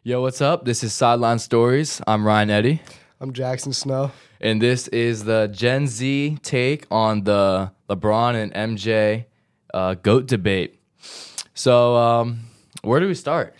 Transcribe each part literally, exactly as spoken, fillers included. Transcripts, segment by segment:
Yo, what's up? This is Sideline Stories. I'm Ryan Eddy. I'm Jackson Snow. And this is the Gen Z take on the LeBron and M J uh, GOAT debate. So, um, where do we start?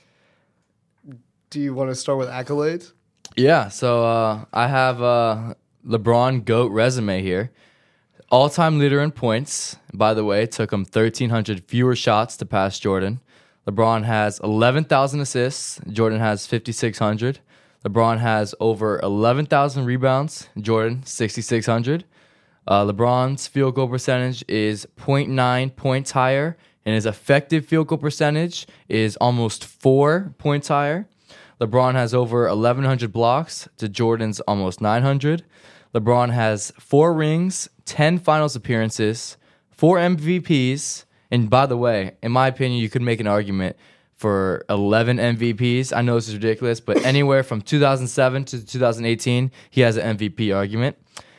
Do you want to start with accolades? Yeah, so uh, I have a LeBron GOAT resume here. All-time leader in points. By the way, it took him thirteen hundred fewer shots to pass Jordan. LeBron has eleven thousand assists. Jordan has fifty-six hundred. LeBron has over eleven thousand rebounds. Jordan, sixty-six hundred. Uh, LeBron's field goal percentage is zero point nine points higher, and his effective field goal percentage is almost four points higher. LeBron has over eleven hundred blocks to Jordan's almost nine hundred. LeBron has four rings, ten finals appearances, four M V Ps. And by the way, in my opinion, you could make an argument for eleven M V Ps. I know this is ridiculous, but anywhere from two thousand seven to two thousand eighteen, he has an M V P argument.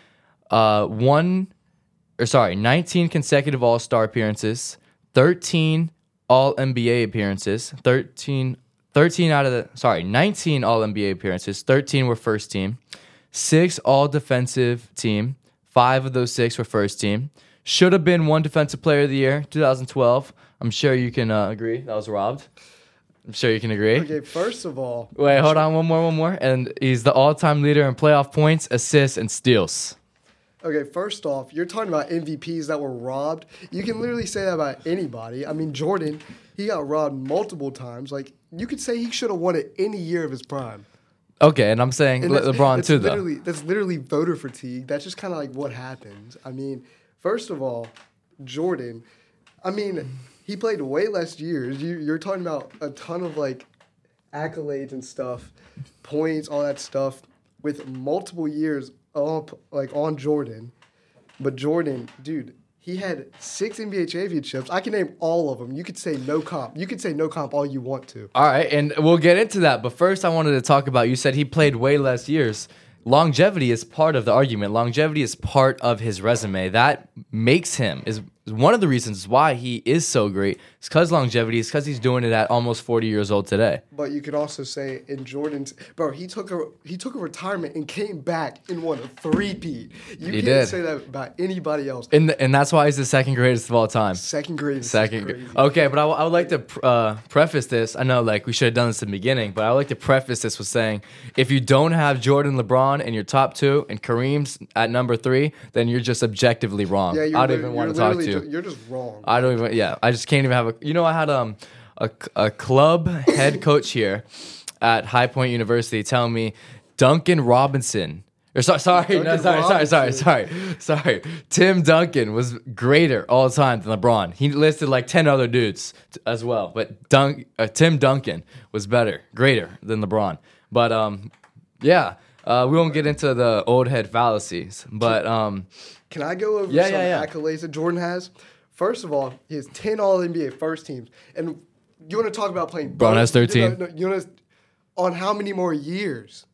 Uh, one, or sorry, nineteen consecutive All-Star appearances, thirteen All-N B A appearances, thirteen, thirteen out of the, sorry, nineteen All-N B A appearances, thirteen were first team, six All-Defensive team, five of those six were first team. Should have been one Defensive Player of the Year, twenty twelve. I'm sure you can uh, agree. That was robbed. I'm sure you can agree. Okay, first of all... Wait, hold on. One more, one more. And he's the all-time leader in playoff points, assists, and steals. Okay, first off, you're talking about M V Ps that were robbed. You can literally say that about anybody. I mean, Jordan, he got robbed multiple times. Like, you could say he should have won it any year of his prime. Okay, and I'm saying And Le- that's- LeBron that's too, though. literally, That's literally voter fatigue. That's just kind of like what happens. I mean, first of all, Jordan, I mean, he played way less years. You, you're talking about a ton of, like, accolades and stuff, points, all that stuff, with multiple years up, like, on Jordan. But Jordan, dude, he had six N B A championships. I can name all of them. You could say no comp. You could say no comp all you want to. All right, and we'll get into that. But first, I wanted to talk about, you said he played way less years. Longevity is part of the argument. Longevity is part of his resume. That makes him, is one of the reasons why he is so great. It's because longevity. It's because he's doing it at almost forty years old today. But you could also say in Jordan's, bro, he took a he took a retirement and came back and won a three-peat. You He can't did. say that about anybody else. And, th- and that's why he's the second greatest of all time. Second grade. Second. Crazy. Okay, but I, w- I would like to pr- uh, preface this. I know, like, we should have done this in the beginning, but I would like to preface this with saying, if you don't have Jordan, LeBron in your top two and Kareem's at number three, then you're just objectively wrong. Yeah, you're I don't lit- even you're want to talk to literally you. ju- You're just wrong. I don't even. Yeah, I just can't even have a. You know, I had um a a club head coach here at High Point University telling me Duncan Robinson. Or so, sorry, no, Duncan sorry, sorry, sorry, Robinson. sorry, sorry. Tim Duncan was greater all the time than LeBron. He listed like ten other dudes t- as well, but Dunk, uh, Tim Duncan was better, greater than LeBron. But um, yeah, uh, we won't get into the old head fallacies. But um, Can I go over Yeah, some yeah, yeah. accolades that Jordan has? First of all, he has ten All N B A first teams. And you want to talk about playing... Brown has thirteen. No, no, you want to... On how many more years?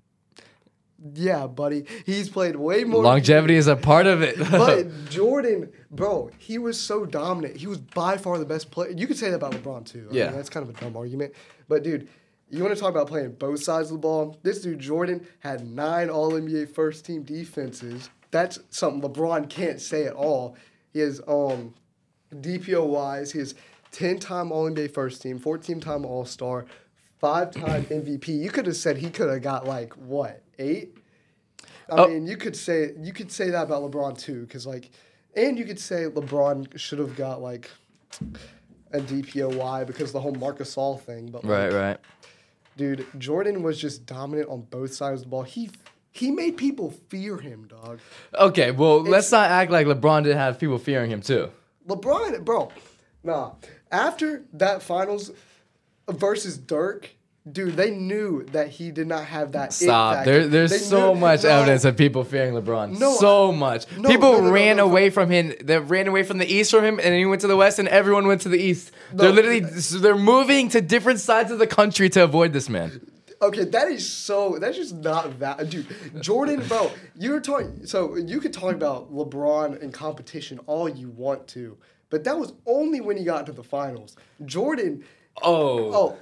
Yeah, buddy. He's played way more... longevity is a part of it. But Jordan, bro, he was so dominant. He was by far the best player. You could say that about LeBron, too. I Yeah. mean, that's kind of a dumb argument. But, dude, you want to talk about playing both sides of the ball? This dude, Jordan, had nine All N B A first-team defenses. That's something LeBron can't say at all. He has um, D P O-wise, he has ten-time All N B A first team, fourteen-time All-Star, five-time M V P. You could have said he could have got, like, what, eight? I Oh. mean, you could say you could say that about LeBron too, because like, and you could say LeBron should have got like a D P O Y because of the whole Marc Gasol thing. But like, Right, right. dude, Jordan was just dominant on both sides of the ball. He he made people fear him, dog. Okay, well, let's not act like LeBron didn't have people fearing him too. LeBron, bro, nah. After that finals versus Dirk. Dude, they knew that he did not have that. it Stop. factor. There, there's They so knew- much no. evidence of people fearing LeBron. No, so much. no, people no, no, no, ran no, no. away from him. They ran away from the East from him, and then he went to the West, and everyone went to the East. they're No. literally they're moving to different sides of the country to avoid this man. Okay, that is so. That's just not valid, dude. Jordan, bro, you're talking. So you could talk about LeBron and competition all you want to, but that was only when he got to the finals. Jordan, Oh. oh,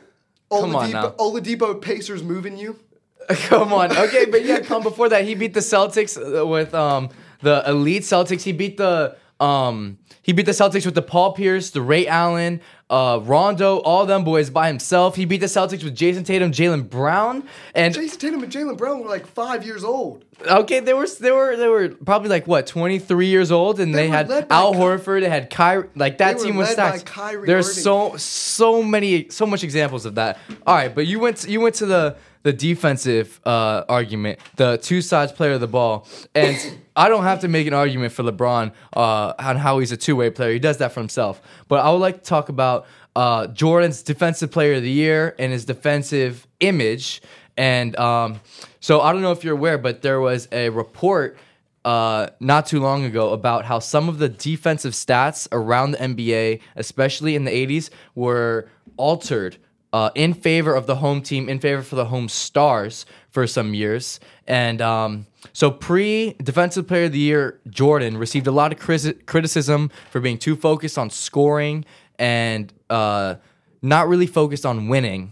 Come on Oladipo, now. Oladipo Pacers moving you. Come on. Okay, but yeah, come before that. He beat the Celtics uh, with um the elite Celtics. He beat the um he beat the Celtics with the Paul Pierce, the Ray Allen, uh Rondo, all them boys by himself. He beat the Celtics with Jason Tatum, Jaylen Brown, and Jason Tatum and Jaylen Brown were like five years old. okay, they were they were they were probably like what twenty-three years old, and They they, were had led by Al Ky- Horford. They had Kyrie. Like that They were team was led by stacked. Kyrie There's Irving. so so many so much examples of that. All right, but you went to, you went to the the defensive uh, argument, the two sides player of the ball, and I don't have to make an argument for LeBron uh, on how he's a two way player. He does that for himself. But I would like to talk about uh, Jordan's defensive player of the year and his defensive image. And um, so I don't know if you're aware, but there was a report uh, not too long ago about how some of the defensive stats around the N B A, especially in the eighties, were altered uh, in favor of the home team, in favor for the home stars for some years. And um, so pre-Defensive Player of the Year, Jordan received a lot of criti- criticism for being too focused on scoring and uh, not really focused on winning.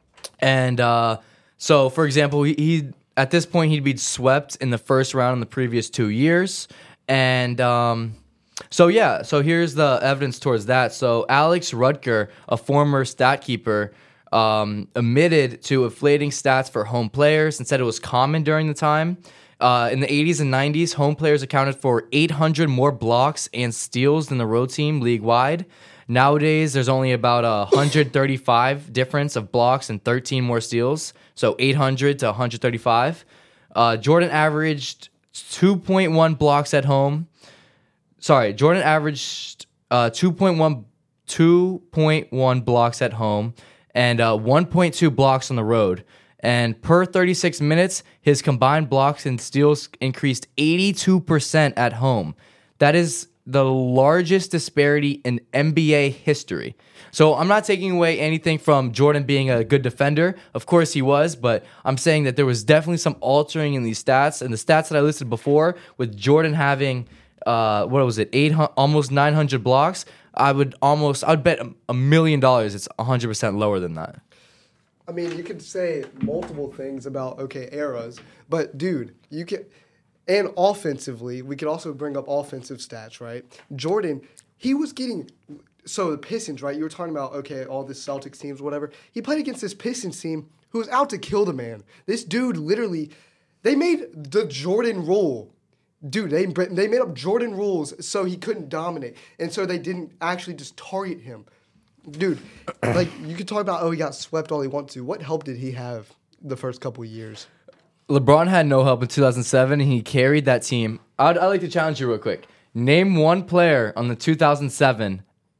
And uh, so, for example, he, he at this point he'd been swept in the first round in the previous two years, and um, so yeah. So here's the evidence towards that. So Alex Rutger, a former stat keeper, um, admitted to inflating stats for home players and said it was common during the time. Uh, in the eighties and nineties, home players accounted for eight hundred more blocks and steals than the road team league-wide. Nowadays, there's only about a one hundred thirty-five difference of blocks and thirteen more steals, so eight hundred to one hundred thirty-five. Uh, Jordan averaged two point one blocks at home. Sorry, Jordan averaged uh, two point one, two point one blocks at home and uh, one point two blocks on the road. And per thirty-six minutes, his combined blocks and steals increased eighty-two percent at home. That is the largest disparity in N B A history. So I'm not taking away anything from Jordan being a good defender. Of course he was, but I'm saying that there was definitely some altering in these stats. And the stats that I listed before, with Jordan having, uh, what was it, eight almost nine hundred blocks, I would almost, I would bet a million dollars it's one hundred percent lower than that. I mean, you could say multiple things about, okay, eras, but dude, you can, and offensively, we could also bring up offensive stats, right? Jordan, he was getting, so the Pistons, right? You were talking about, okay, all the Celtics teams, whatever. He played against this Pistons team who was out to kill the man. This dude literally, they made the Jordan rule. Dude, they they made up Jordan rules so he couldn't dominate. And so they didn't actually just target him. Dude, like, you could talk about, oh, he got swept all he wants to. What help did he have the first couple of years? LeBron had no help in two thousand seven, and he carried that team. I'd, I'd like to challenge you real quick. Name one player on the two thousand seven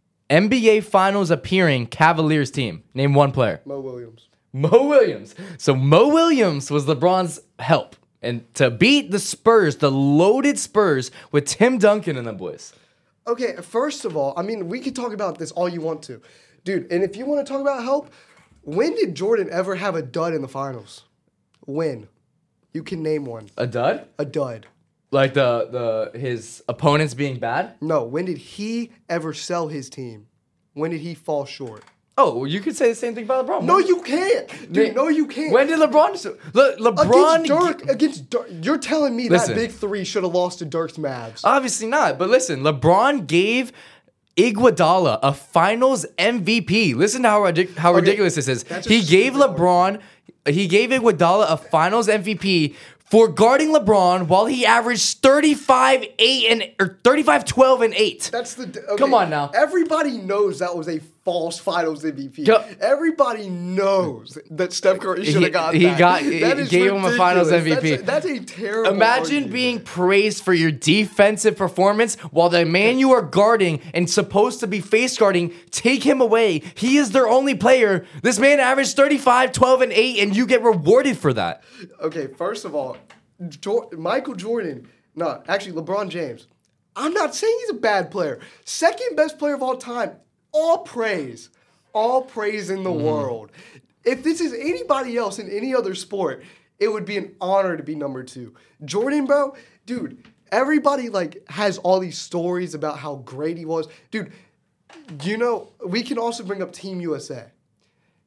N B A Finals appearing Cavaliers team. Name one player. Mo Williams. Mo Williams. So Mo Williams was LeBron's help. And to beat the Spurs, the loaded Spurs, with Tim Duncan and the boys. Okay, first of all, I mean, we could talk about this all you want to. Dude, and if you want to talk about help, when did Jordan ever have a dud in the finals? When? You can name one. A dud? A dud. Like the the his opponents being bad? No, when did he ever sell his team? When did he fall short? Oh, well, you could say the same thing about LeBron. No, When- you can't. Dude, no, you can't. When did LeBron... Le, LeBron... Against Dirk, against Dirk, you're telling me Listen. that big three should have lost to Dirk's Mavs. Obviously not. But listen, LeBron gave Iguodala a Finals M V P. Listen to how ridic- how Okay, ridiculous this is. that's a He gave stupid LeBron, he gave Iguodala a Finals M V P for guarding LeBron while he averaged thirty-five eight and or thirty-five twelve and eight. That's the. Okay, Come on now. Everybody knows that was a false Finals M V P. Yo- Everybody knows that Steph Curry should He- have got he that. got- That he is gave him a Finals ridiculous. M V P. That's a, that's a terrible. Imagine argument. being praised for your defensive performance while the man you are guarding and supposed to be face guarding, take him away. He is their only player. This man averaged thirty-five, twelve, and eight, and you get rewarded for that. Okay, first of all, Jor- Michael Jordan. No, actually, LeBron James. I'm not saying he's a bad player. Second best player of all time. All praise. All praise in the Mm-hmm. world. If this is anybody else in any other sport, it would be an honor to be number two. Jordan, bro, dude, everybody like has all these stories about how great he was. Dude, you know, we can also bring up Team U S A.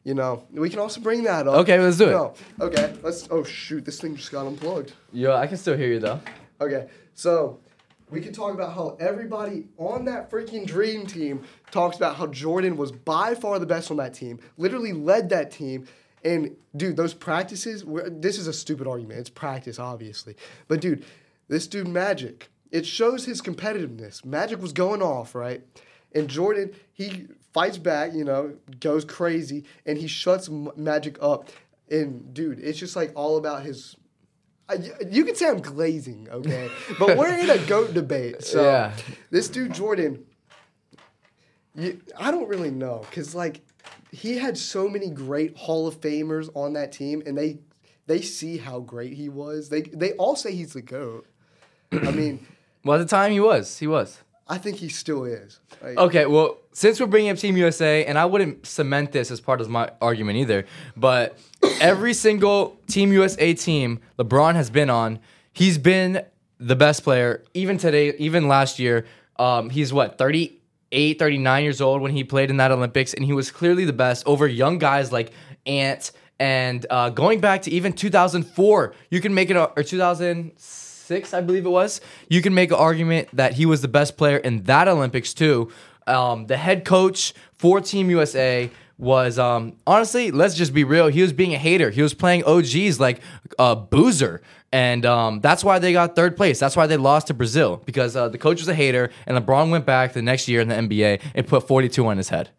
You know, we can also bring that up. Okay, let's do it. No. Okay, let's. Oh shoot, this thing just got unplugged. Yeah, I can still hear you though. Okay, so we can talk about how everybody on that freaking dream team talks about how Jordan was by far the best on that team, literally led that team. And dude, those practices, were, this is a stupid argument. It's practice, obviously. But dude, this dude Magic, it shows his competitiveness. Magic was going off, right? And Jordan, he fights back, you know, goes crazy, and he shuts Magic up. And dude, it's just like all about his. I, you can say I'm glazing, okay? But we're in a GOAT debate. So yeah. This dude, Jordan, you, I don't really know. Because, like, he had so many great Hall of Famers on that team, and they they see how great he was. They they all say he's the GOAT. I mean... Well, at the time, he was. He was. I think he still is. Like, okay, well, since we're bringing up Team U S A, and I wouldn't cement this as part of my argument either, but every single Team U S A team LeBron has been on, he's been the best player. Even today, even last year, um, he's what, thirty-eight, thirty-nine years old when he played in that Olympics, and he was clearly the best over young guys like Ant. And uh, going back to even two thousand four, you can make it, or two thousand six, I believe it was, you can make an argument that he was the best player in that Olympics too. Um, the head coach for Team U S A was, um, honestly, let's just be real, he was being a hater. He was playing O Gs like uh, Boozer. And um, that's why they got third place. That's why they lost to Brazil, because uh, the coach was a hater, and LeBron went back the next year in the N B A and put forty-two on his head.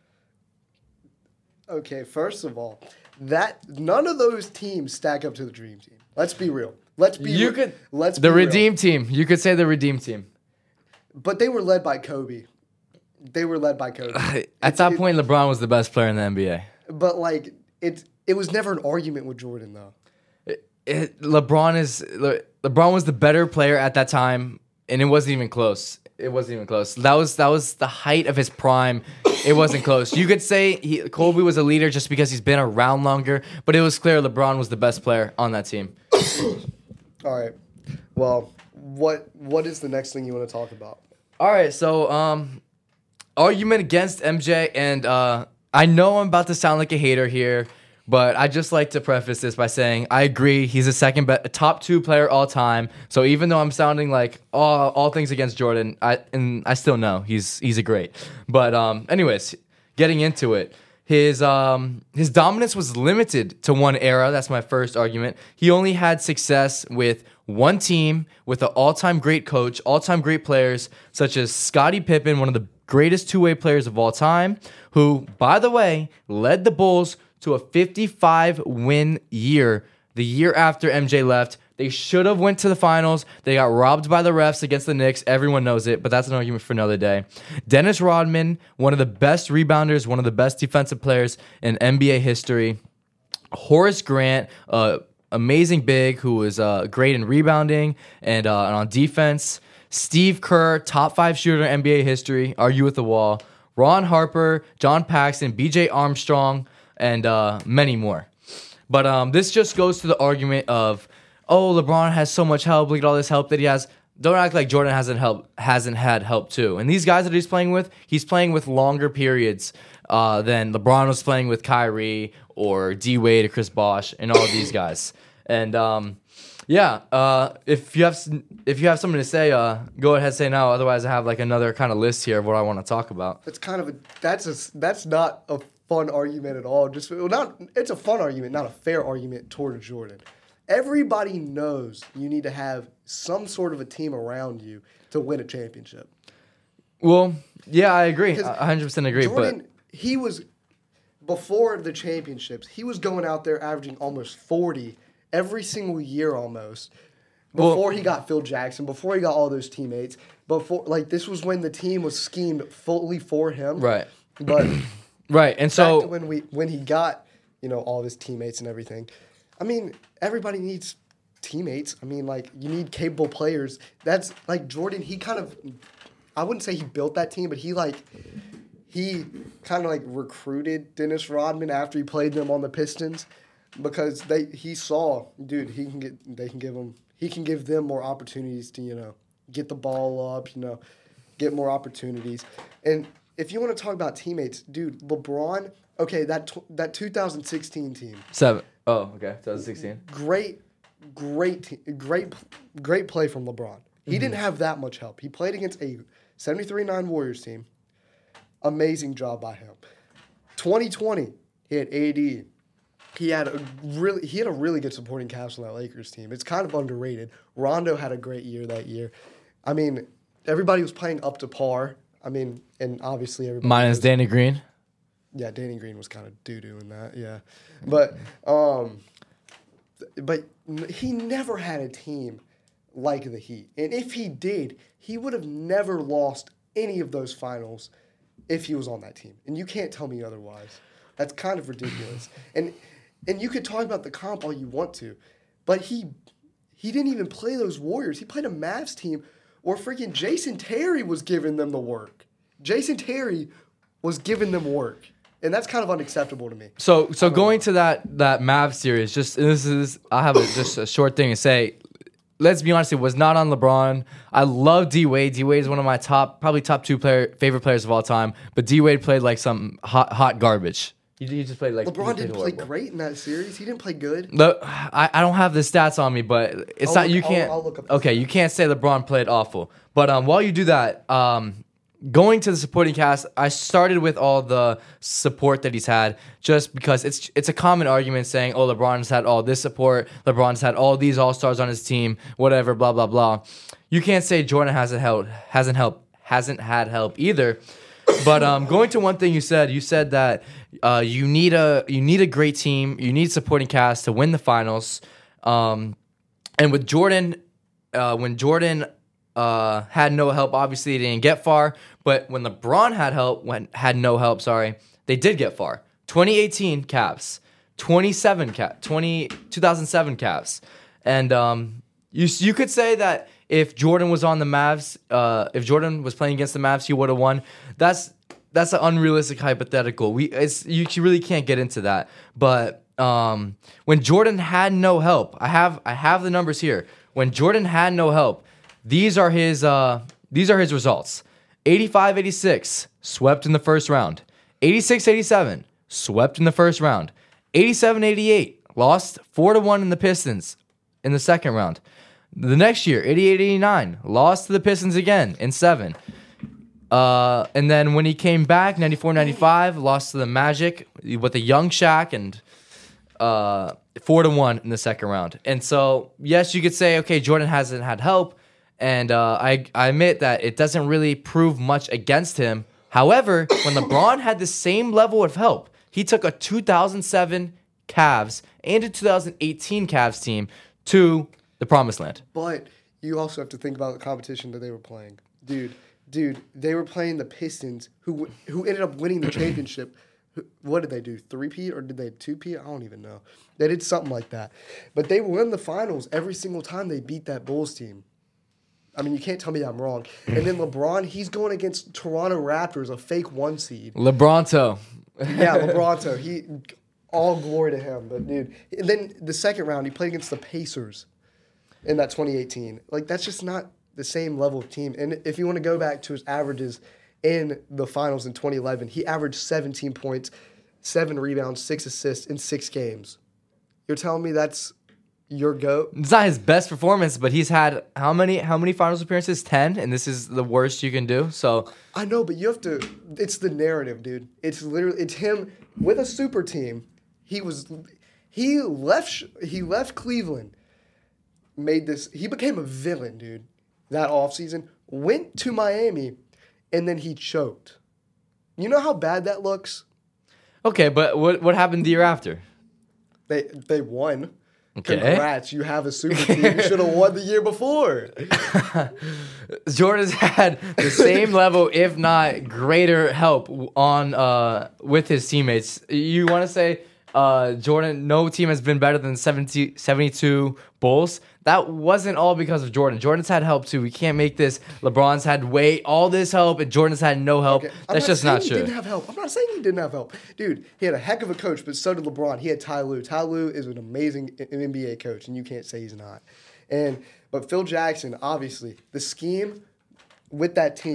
Okay, first of all, that none of those teams stack up to the Dream Team. Let's be real. Let's be you re- could let's the be Redeem real. Team. You could say the Redeem Team. But they were led by Kobe. They were led by Kobe. At It's- that it- point, LeBron was the best player in the N B A. But like it, it was never an argument with Jordan though. It, it, LeBron is Le, LeBron was the better player at that time, and it wasn't even close. It wasn't even close. That was that was the height of his prime. It wasn't close. You could say he, Kobe was a leader just because he's been around longer, but it was clear LeBron was the best player on that team. All right. Well, what what is the next thing you want to talk about? All right, so um, argument against M J, and uh, I know I'm about to sound like a hater here, but I just like to preface this by saying I agree he's a second be- a top two player all time. So even though I'm sounding like all all things against Jordan, I and I still know he's he's a great. But um, anyways, getting into it. His um his dominance was limited to one era. That's my first argument. He only had success with one team, with an all-time great coach, all-time great players such as Scottie Pippen, one of the greatest two-way players of all time, who, by the way, led the Bulls to a fifty-five win year the year after M J left. They should have went to the finals. They got robbed by the refs against the Knicks. Everyone knows it, but that's an argument for another day. Dennis Rodman, one of the best rebounders, one of the best defensive players in N B A history. Horace Grant, uh, amazing big who was uh, great in rebounding and, uh, and on defense. Steve Kerr, top five shooter in N B A history, argue with the wall. Ron Harper, John Paxson, B J Armstrong, and uh, many more. But um, this just goes to the argument of, oh, LeBron has so much help. Look at all this help that he has. Don't act like Jordan hasn't help hasn't had help too. And these guys that he's playing with, he's playing with longer periods uh, than LeBron was playing with Kyrie or D Wade or Chris Bosh and all of these guys. And um, yeah, uh, if you have if you have something to say, uh, go ahead and say now. Otherwise, I have like another kind of list here of what I want to talk about. It's kind of a that's a that's not a fun argument at all. Just well, not it's a fun argument, not a fair argument toward Jordan. Everybody knows you need to have some sort of a team around you to win a championship. Well, yeah, I agree. I one hundred percent agree. Jordan, but he was, before the championships, he was going out there averaging almost forty every single year almost. Before well, he got Phil Jackson, before he got all those teammates. Before, like, this was when the team was schemed fully for him. Right. But right, and so when we when he got, you know, all of his teammates and everything, I mean, everybody needs teammates. I mean, like, you need capable players. That's, like, Jordan, he kind of, I wouldn't say he built that team, but he, like, he kind of, like, recruited Dennis Rodman after he played them on the Pistons because they he saw, dude, he can get, they can give him, he can give them more opportunities to, you know, get the ball up, you know, get more opportunities. And if you want to talk about teammates, dude, LeBron, Okay, that tw- that two thousand sixteen team. Seven. Oh, okay. twenty sixteen. Great, great, te- great, great play from LeBron. He Mm-hmm. didn't have that much help. He played against a seventy-three nine Warriors team. Amazing job by him. twenty twenty, he had A D. He had a really he had a really good supporting cast on that Lakers team. It's kind of underrated. Rondo had a great year that year. I mean, everybody was playing up to par. I mean, and obviously everybody Minus was, Danny Green. Yeah, Danny Green was kind of doo doo in that. Yeah, but um, but he never had a team like the Heat, and if he did, he would have never lost any of those finals if he was on that team. And you can't tell me otherwise. That's kind of ridiculous. and and you could talk about the comp all you want to, but he he didn't even play those Warriors. He played a Mavs team where freaking Jason Terry was giving them the work. Jason Terry was giving them work. And that's kind of unacceptable to me. So so going know. to that that Mavs series, just this is I have a, just a short thing to say. Let's be honest, it was not on LeBron. I love D Wade. D Wade is one of my top, probably top two player favorite players of all time. But D Wade played like some hot hot garbage. He, he just played like LeBron didn't play great in that series. He didn't play good. The, I, I don't have the stats on me, but it's I'll not look, you can't. I'll, I'll look up okay, you can't say LeBron played awful. But um, while you do that, um. Going to the supporting cast, I started with all the support that he's had just because it's it's a common argument saying, oh, LeBron's had all this support, LeBron's had all these all-stars on his team, whatever, blah, blah, blah. You can't say Jordan hasn't helped, hasn't helped, hasn't had help either. But um, going to one thing you said, you said that uh, you need a you need a great team, you need supporting cast to win the finals. Um, and with Jordan, uh, when Jordan uh, had no help, obviously they didn't get far. But when LeBron had help, when had no help, sorry, they did get far. twenty eighteen Cavs, twenty-seven Cavs, twenty, two thousand seven Cavs, and um, you you could say that if Jordan was on the Mavs, uh, if Jordan was playing against the Mavs, he would have won. That's that's an unrealistic hypothetical. We it's you really can't get into that. But um, when Jordan had no help, I have I have the numbers here. When Jordan had no help, these are his uh, these are his results. eighty-five eighty-six, swept in the first round. eighty-six eighty-seven, swept in the first round. eighty-seven eighty-eight, lost four to one in the Pistons in the second round. The next year, eighty-eight eighty-nine, lost to the Pistons again in seven. Uh, and then when he came back, ninety-four ninety-five, lost to the Magic with a young Shaq and uh, four to one in the second round. And so, yes, you could say, okay, Jordan hasn't had help. And uh, I, I admit that it doesn't really prove much against him. However, when LeBron had the same level of help, he took a two thousand seven Cavs and a two thousand eighteen Cavs team to the promised land. But you also have to think about the competition that they were playing. Dude, dude, they were playing the Pistons, who who ended up winning the championship. What did they do? Three-peat or did they two-peat? I don't even know. They did something like that. But they won the finals every single time they beat that Bulls team. I mean, you can't tell me I'm wrong. And then LeBron, he's going against Toronto Raptors, a fake one seed. LeBronto. Yeah, LeBronto. He, all glory to him. But, dude, and then the second round, he played against the Pacers in that twenty eighteen. Like, that's just not the same level of team. And if you want to go back to his averages in the finals in twenty eleven, he averaged seventeen points, seven rebounds, six assists in six games. You're telling me that's your GOAT? It's not his best performance, but he's had how many how many finals appearances? ten, and this is the worst you can do. So I know, but you have to. It's the narrative, dude. It's literally it's him with a super team. He was he left he left Cleveland, made this. He became a villain, dude. That offseason, went to Miami, and then he choked. You know how bad that looks? Okay, but what what happened the year after? They they won. Okay. Congrats, you have a super team. You should have won the year before. Jordan's had the same level, if not greater, help on uh, with his teammates. You want to say uh, Jordan, no team has been better than seventy, seventy-two Bulls? That wasn't all because of Jordan. Jordan's had help too. We can't make this. LeBron's had way all this help, and Jordan's had no help. Okay. That's just not true. He didn't have help. I'm not saying he didn't have help, dude. He had a heck of a coach, but so did LeBron. He had Ty Lue. Ty Lue is an amazing N B A coach, and you can't say he's not. And but Phil Jackson, obviously, the scheme with that team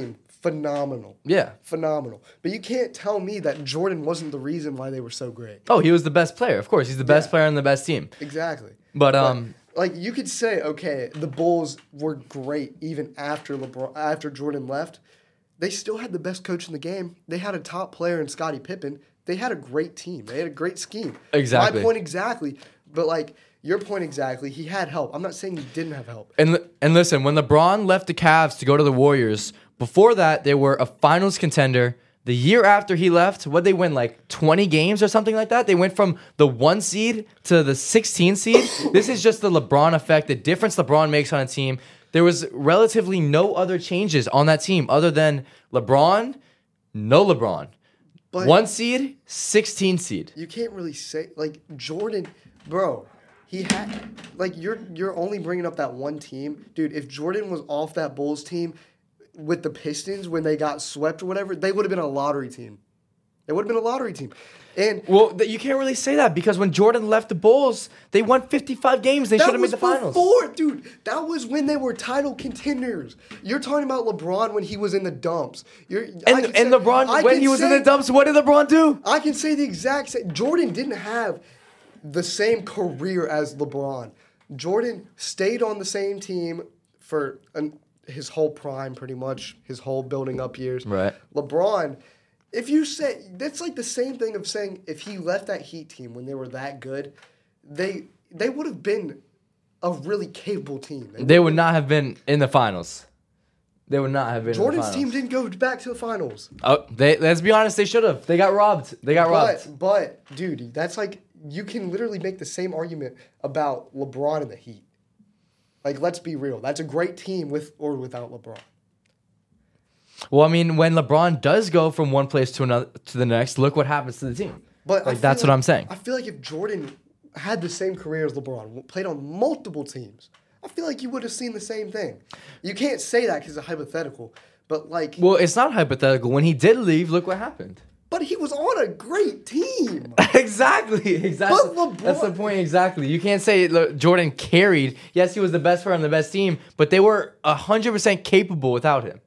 phenomenal. Yeah. Phenomenal. But you can't tell me that Jordan wasn't the reason why they were so great. Oh, he was the best player. Of course, he's the best Yeah. player on the best team. Exactly. But um, like you could say, okay, the Bulls were great even after LeBron, after Jordan left. They still had the best coach in the game. They had a top player in Scottie Pippen. They had a great team. They had a great scheme. Exactly. My point exactly. But like your point exactly, he had help. I'm not saying he didn't have help. and and listen, when LeBron left the Cavs to go to the Warriors, before that they were a Finals contender. The year after he left, what they win like twenty games or something like that? They went from the one seed to the sixteen seed. This is just the LeBron effect, the difference LeBron makes on a team. There was relatively no other changes on that team other than LeBron, no LeBron. But One seed, sixteen seed. you can't really say like Jordan, bro. He had like you're you're only bringing up that one team, dude. If Jordan was off that Bulls team with the Pistons when they got swept or whatever, they would have been a lottery team. They would have been a lottery team. And Well, th- you can't really say that because when Jordan left the Bulls, they won fifty-five games. They should that have was made the finals. before, dude. That was when they were title contenders. You're talking about LeBron when he was in the dumps. You're I And, can and say- LeBron, I when can he was in say- the dumps, what did LeBron do? I can say the exact same. Jordan didn't have the same career as LeBron. Jordan stayed on the same team for an, his whole prime, pretty much, his whole building up years. Right. LeBron, if you say, that's like the same thing of saying if he left that Heat team when they were that good, they they would have been a really capable team. They They would not have been in the finals. They would not have been Jordan's in the team finals. didn't go back to the finals. Oh, they, let's be honest, they should have. They got robbed. They got robbed. But, but, dude, that's like, you can literally make the same argument about LeBron and the Heat. Like, let's be real. That's a great team with or without LeBron. Well, I mean, when LeBron does go from one place to another to the next, look what happens to the team. But I Like feel that's what like- I'm saying. I feel like if Jordan had the same career as LeBron, played on multiple teams, I feel like you would have seen the same thing. You can't say that because it's a hypothetical. But, like, Well, it's not hypothetical. When he did leave, look what happened. but he was on a great team. exactly, exactly. But LeBron- That's the point. Exactly. You can't say Le- Jordan carried. Yes, he was the best player on the best team, but they were hundred percent capable without him.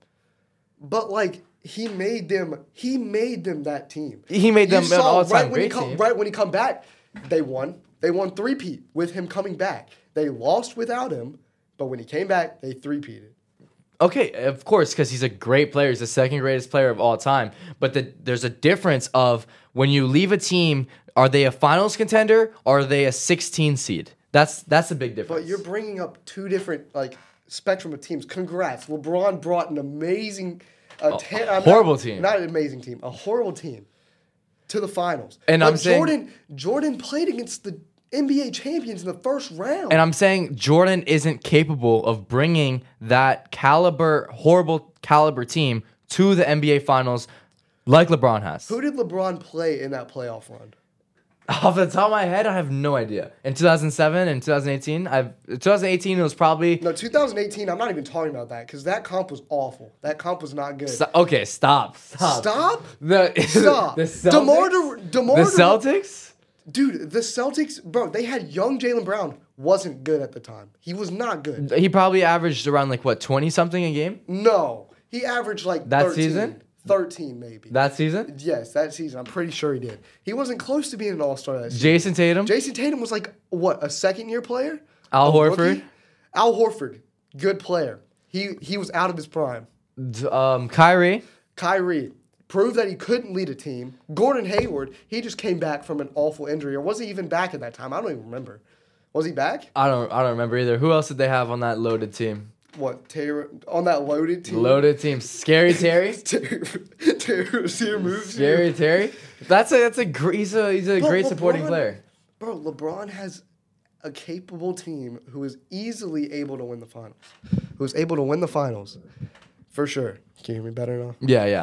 But, like, he made them. He made them that team. He made them You an saw all-time right when he great come, team. right when he come back, they won. They won three-peat with him coming back. They lost without him, but when he came back, they three-peated. Okay, of course, because he's a great player. He's the second greatest player of all time. But the, there's a difference of when you leave a team, are they a finals contender or are they a sixteen seed? That's that's a big difference. But you're bringing up two different like spectrum of teams. Congrats, LeBron brought an amazing, uh, te- uh, horrible not, team. not an amazing team, a horrible team, to the finals. And but I'm saying- Jordan, Jordan played against the N B A champions in the first round. And I'm saying Jordan isn't capable of bringing that caliber, horrible caliber team to the N B A finals like LeBron has. Who did LeBron play in that playoff run? Off the top of my head, I have no idea. In two thousand seven and two thousand eighteen, I've twenty eighteen it was probably No, two thousand eighteen. I'm not even talking about that because that comp was awful. That comp was not good. Sto- okay. Stop. Stop. Stop. The Stop. the Celtics. DeMar De- DeMar the De- Celtics. Dude, the Celtics, bro, they had young Jaylen Brown. Wasn't good at the time. He was not good. He probably averaged around like what twenty something a game No, he averaged like That thirteen, season? thirteen maybe. that season. yes, that season. I'm pretty sure he did. He wasn't close to being an All Star that season. Jason Tatum, Jason Tatum was like what, a second year player? Al A Horford, rookie? Al Horford, good player. He he was out of his prime. d- um, Kyrie. Kyrie proved that he couldn't lead a team. Gordon Hayward, he just came back from an awful injury, or was he even back at that time? I don't even remember. Was he back? I don't. I don't remember either. Who else did they have on that loaded team? What, Taylor on that loaded team? Loaded team. Scary Terry. Taylor, Taylor Sear moves. Scary Terry. That's a. That's a. gr- He's a. He's a But great supporting LeBron- player. Bro, LeBron has a capable team who is easily able to win the finals. Who is able to win the finals, for sure. Can you hear me better now? Yeah. Yeah.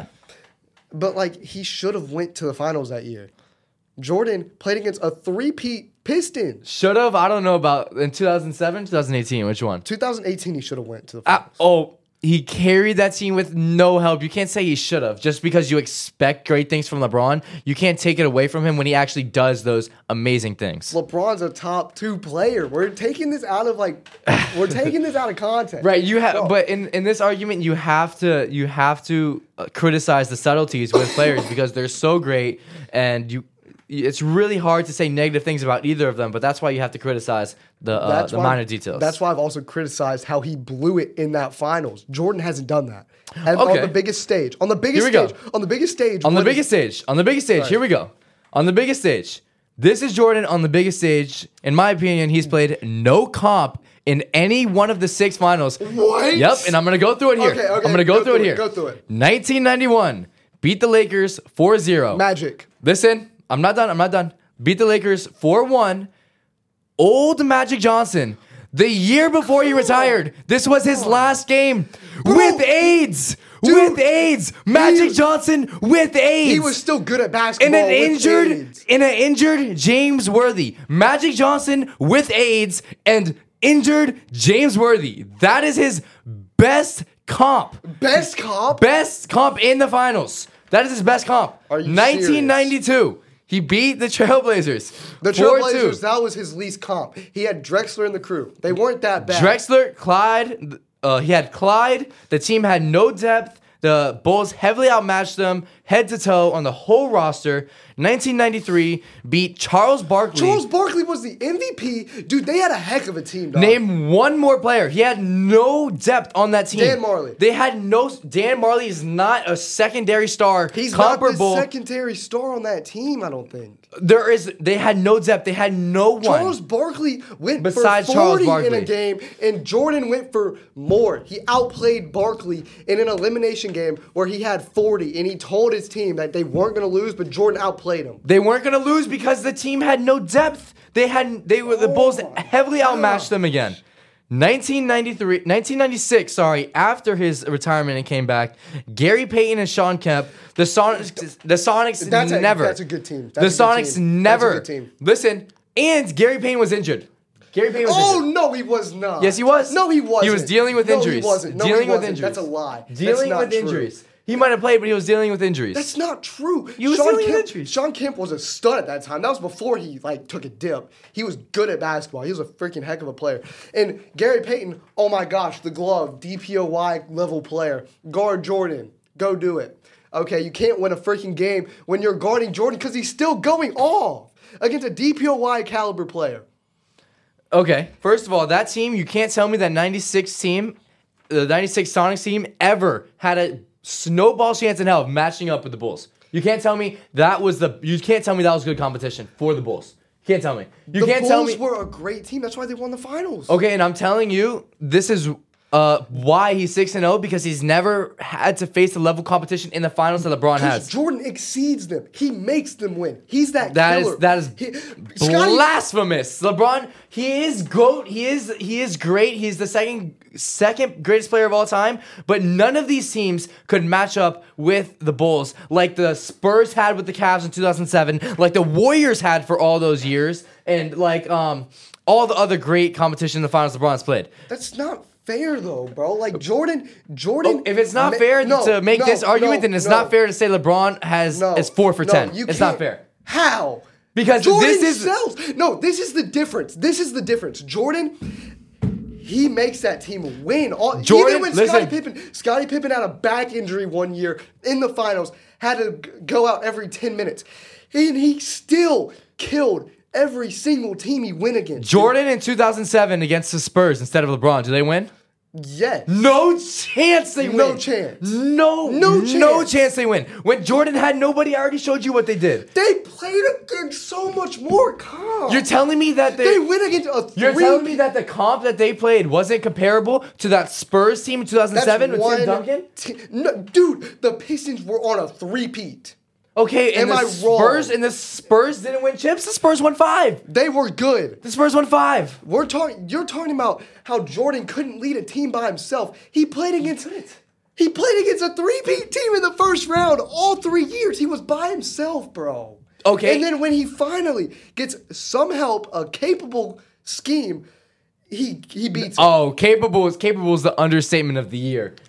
But like he should have went to the finals that year. Jordan played against a three-peat Pistons. Should have. I don't know about in two thousand seven, two thousand eighteen. Which one? twenty eighteen, he should have went to the Ah, finals. oh, he carried that team with no help. You can't say he should have. Just because you expect great things from LeBron, you can't take it away from him when he actually does those amazing things. LeBron's a top two player. We're taking this out of like, we're taking this out of context. Right, you have, Bro. but in, in this argument, you have to you have to uh, criticize the subtleties with players because they're so great, and you. It's really hard to say negative things about either of them, but that's why you have to criticize the uh, the why, minor details. That's why I've also criticized how he blew it in that finals. Jordan hasn't done that. And Okay. on the biggest stage. On the biggest Here we stage. go. On the biggest stage. on the what biggest is- stage, on the biggest stage, Right. here we go. On the biggest stage, this is Jordan on the biggest stage. In my opinion, he's played no comp in any one of the six finals. What? Yep, and I'm gonna go through it here. Okay, okay, I'm gonna go, go through it through it, here. go through it. nineteen ninety-one, beat the Lakers four zero. Magic. Listen, I'm not done. I'm not done. Beat the Lakers four one. Old Magic Johnson, the year before he retired, this was his last game with AIDS. Dude, with AIDS. Magic he- Johnson with AIDS. He was still good at in basketball. an with injured AIDS. in an injured James Worthy. Magic Johnson with AIDS and injured James Worthy. That is his best comp. Best comp. Best comp in the finals. That is his best comp. Are you nineteen ninety-two. He beat the Trailblazers. The four two. Trailblazers, that was his least comp. He had Drexler in the crew. They weren't that bad. Drexler, Clyde. Uh, he had Clyde. The team had no depth. The Bulls heavily outmatched them head to toe on the whole roster. nineteen ninety-three beat Charles Barkley. Charles Barkley was the M V P. Dude, they had a heck of a team, dog. Name one more player. He had no depth on that team. Dan Marley. They had no. Dan Marley is not a secondary star. He's comparable. not the secondary star on that team, I don't think. There is. They had no depth. They had no one. Charles Barkley went Besides for Charles forty in Barkley. a game, and Jordan went for more. He outplayed Barkley in an elimination game where he had forty, and he told his team that they weren't going to lose, but Jordan outplayed him. They weren't going to lose because the team had no depth. They had. They were the Oh Bulls my heavily God. outmatched them again. nineteen ninety-three, nineteen ninety-six, sorry, after his retirement and came back, Gary Payton and Sean Kemp, the Sonics, the Sonics That's a- never. that's a good team. the That's a good Sonics team. never. That's a good team. Listen, and Gary Payton was injured. Gary Payton was Oh, injured. no, he was not. Yes, he was. No, he wasn't. He was dealing with no, injuries. He wasn't. No, dealing he with wasn't. injuries. That's a lie. Dealing That's not with true. injuries. He might have played, but he was dealing with injuries. That's not true. He was Sean dealing with Kemp, injuries. Sean Kemp was a stud at that time. That was before he like took a dip. He was good at basketball. He was a freaking heck of a player. And Gary Payton, oh my gosh, the glove, D P O Y level player. Guard Jordan. Go do it. Okay, you can't win a freaking game when you're guarding Jordan because he's still going off against a D P O Y caliber player. Okay, first of all, that team, you can't tell me that ninety-six team, the ninety-six Sonics team, ever had a snowball chance in hell of matching up with the Bulls. You can't tell me that was the. You can't tell me that was good competition for the Bulls. You can't tell me. You the can't Bulls tell me. were a great team. That's why they won the finals. Okay, and I'm telling you, this is uh, why he's six and zero because he's never had to face the level competition in the finals that LeBron Because has. Jordan exceeds them. He makes them win. He's that That killer. is that is He- Scottie- blasphemous. LeBron, he is goat. He is he is great. He's the second second greatest player of all time. But none of these teams could match up with the Bulls like the Spurs had with the Cavs in two thousand seven, like the Warriors had for all those years, and like um all the other great competition in the finals LeBron's played. That's not fair though, bro. Like Jordan, Jordan. Oh, if it's not ma- fair no, to make no, this argument, no, then it's no, not fair to say LeBron has No, is four for no, ten. you It's not can't- fair. How? Because Jordan this is- sells. No, this is the difference. This is the difference. Jordan, he makes that team win. All, Jordan, even when listen. Scottie Pippen, Scottie Pippen had a back injury one year in the finals, had to g- go out every ten minutes, and he still killed every single team he went against. Jordan in two thousand seven against the Spurs instead of LeBron. Do they win? Yes. No chance they win. No chance. No, No no chance. chance they win. When Jordan had nobody, I already showed you what they did. They played against so much more comp. You're telling me that they. They win against a three. You're telling me that the comp that they played wasn't comparable to that Spurs team in two thousand seven with Tim Duncan? T- no, dude, the Pistons were on a three-peat. Okay, and Am the I Spurs wrong? and the Spurs didn't win chips. The Spurs won five. They were good. The Spurs won five. We're talking. You're talking about how Jordan couldn't lead a team by himself. He played against. He played against a three-peat team in the first round. All three years, he was by himself, bro. Okay. And then when he finally gets some help, a capable scheme, he he beats. Oh, capable is capable is the understatement of the year.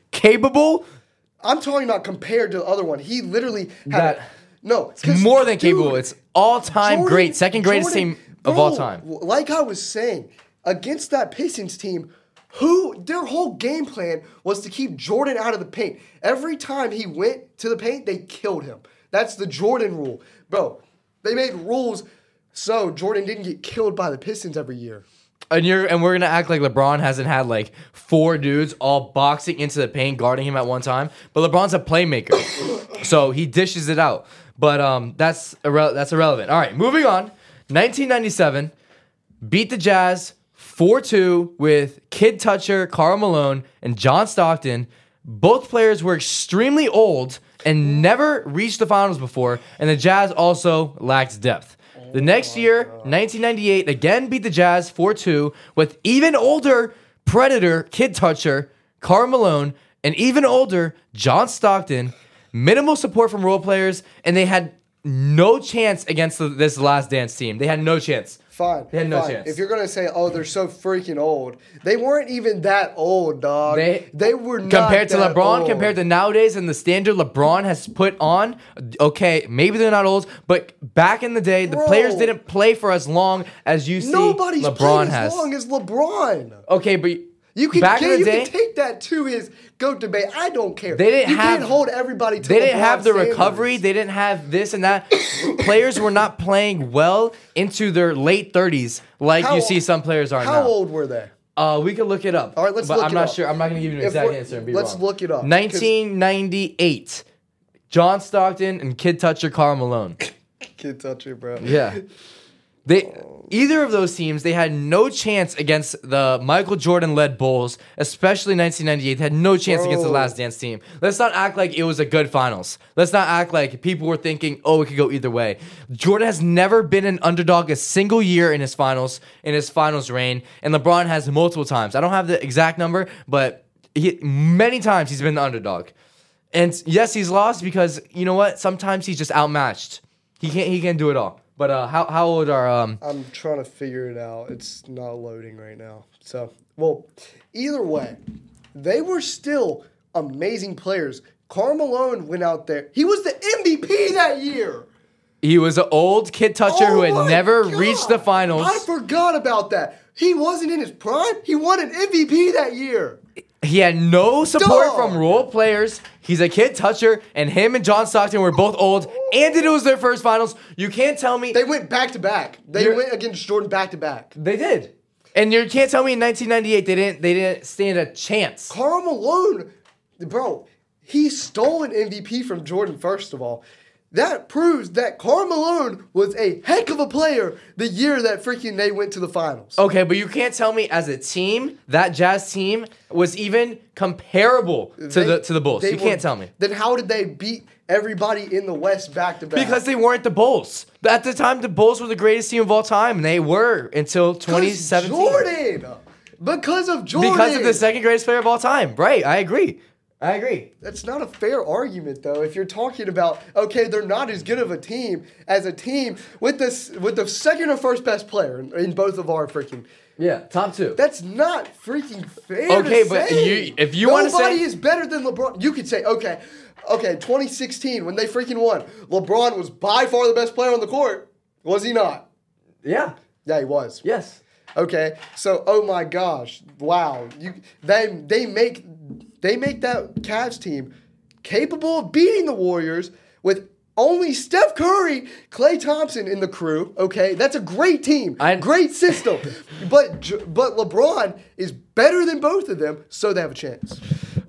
capable. I'm talking about compared to the other one. He literally had That- a, no. It's 'cause, more than dude, capable. It's all-time Jordan- great, second greatest Jordan- team of all bro, time. Like I was saying, against that Pistons team, who their whole game plan was to keep Jordan out of the paint. Every time he went to the paint, they killed him. That's the Jordan rule. Bro, they made rules so Jordan didn't get killed by the Pistons every year. And you're and we're gonna act like LeBron hasn't had like four dudes all boxing into the paint, guarding him at one time. But LeBron's a playmaker, so he dishes it out. But um, that's irre- that's irrelevant. All right, moving on. nineteen ninety-seven, beat the Jazz four two with Kid Toucher, Karl Malone, and John Stockton. Both players were extremely old and never reached the finals before, and the Jazz also lacked depth. The next year, nineteen ninety-eight, again beat the Jazz four two with even older Predator, Kid Toucher, Karl Malone, and even older John Stockton. Minimal support from role players, and they had no chance against the, this Last Dance team. They had no chance. Fine. They had no fine. chance. If you're gonna say, "Oh, they're so freaking old," they weren't even that old, dog. They they were not compared to that LeBron, old. compared to nowadays, and the standard LeBron has put on. Okay, maybe they're not old, but back in the day, the Bro. players didn't play for as long as you see Nobody's LeBron played as has. long as LeBron. Okay, but You can back yeah, in the you day, can take that to his GOAT debate. I don't care. They didn't you have- can't hold everybody to they didn't LeBron have the standards. recovery. They didn't have this and that. Players were not playing well into their late thirties like How- you see some players are How now. old were they? Uh, we could look it up. All right, let's but look I'm it not up. sure. I'm not going to give you an If exact we're- answer and be let's wrong. look it up, 'cause- nineteen ninety-eight. John Stockton and Kid Toucher, Karl Malone. Kid Toucher, bro. Yeah. They either of those teams, they had no chance against the Michael Jordan led Bulls, especially nineteen ninety-eight. They had no chance against the Bro. Last Dance team. Let's not act like it was a good finals. Let's not act like people were thinking, oh, it could go either way. Jordan has never been an underdog a single year in his finals, in his finals reign, and LeBron has multiple times. I don't have the exact number, but he, many times he's been the underdog. And yes, he's lost because you know what? Sometimes he's just outmatched. He can't. He can't do it all. But uh, how how old are um? I'm trying to figure it out. It's not loading right now. So, well, either way, they were still amazing players. Karl Malone went out there. He was the M V P that year. He was an old Kid Toucher who Oh had my never God. reached the finals. I forgot about that. He wasn't in his prime. He won an M V P that year. He had no support Dog. from role players. He's a Kid Toucher, and him and John Stockton were both old, and it was their first finals. You can't tell me They went back to back. They You're- went against Jordan back to back. they did. And you can't tell me in nineteen ninety-eight they didn't they didn't stand a chance. Karl Malone, bro, he stole an M V P from Jordan, first of all. That proves that Karl Malone was a heck of a player the year that freaking they went to the finals. Okay, but you can't tell me as a team that Jazz team was even comparable to They- the to the Bulls. they You were- can't tell me. Then how did they beat everybody in the West back to back? Because they weren't the Bulls. At the time, the Bulls were the greatest team of all time, and they were until twenty seventeen. Jordan. Because of Jordan. Because of the second greatest player of all time. Right, I agree. I agree. That's not a fair argument, though. If you're talking about, okay, they're not as good of a team as a team with this with the second or first best player in, in both of our freaking. Yeah, top two. That's not freaking fair. Okay, to but say. you- if you wanna say- nobody is better than LeBron. You could say, okay, okay, twenty sixteen when they freaking won, LeBron was by far the best player on the court. Was he not? Yeah. Yeah, he was. Yes. Okay, so oh my gosh, wow, you they they make they make that Cavs team capable of beating the Warriors with only Steph Curry, Klay Thompson in the crew. Okay, that's a great team, I- great system, but J- but LeBron is better than both of them, so they have a chance.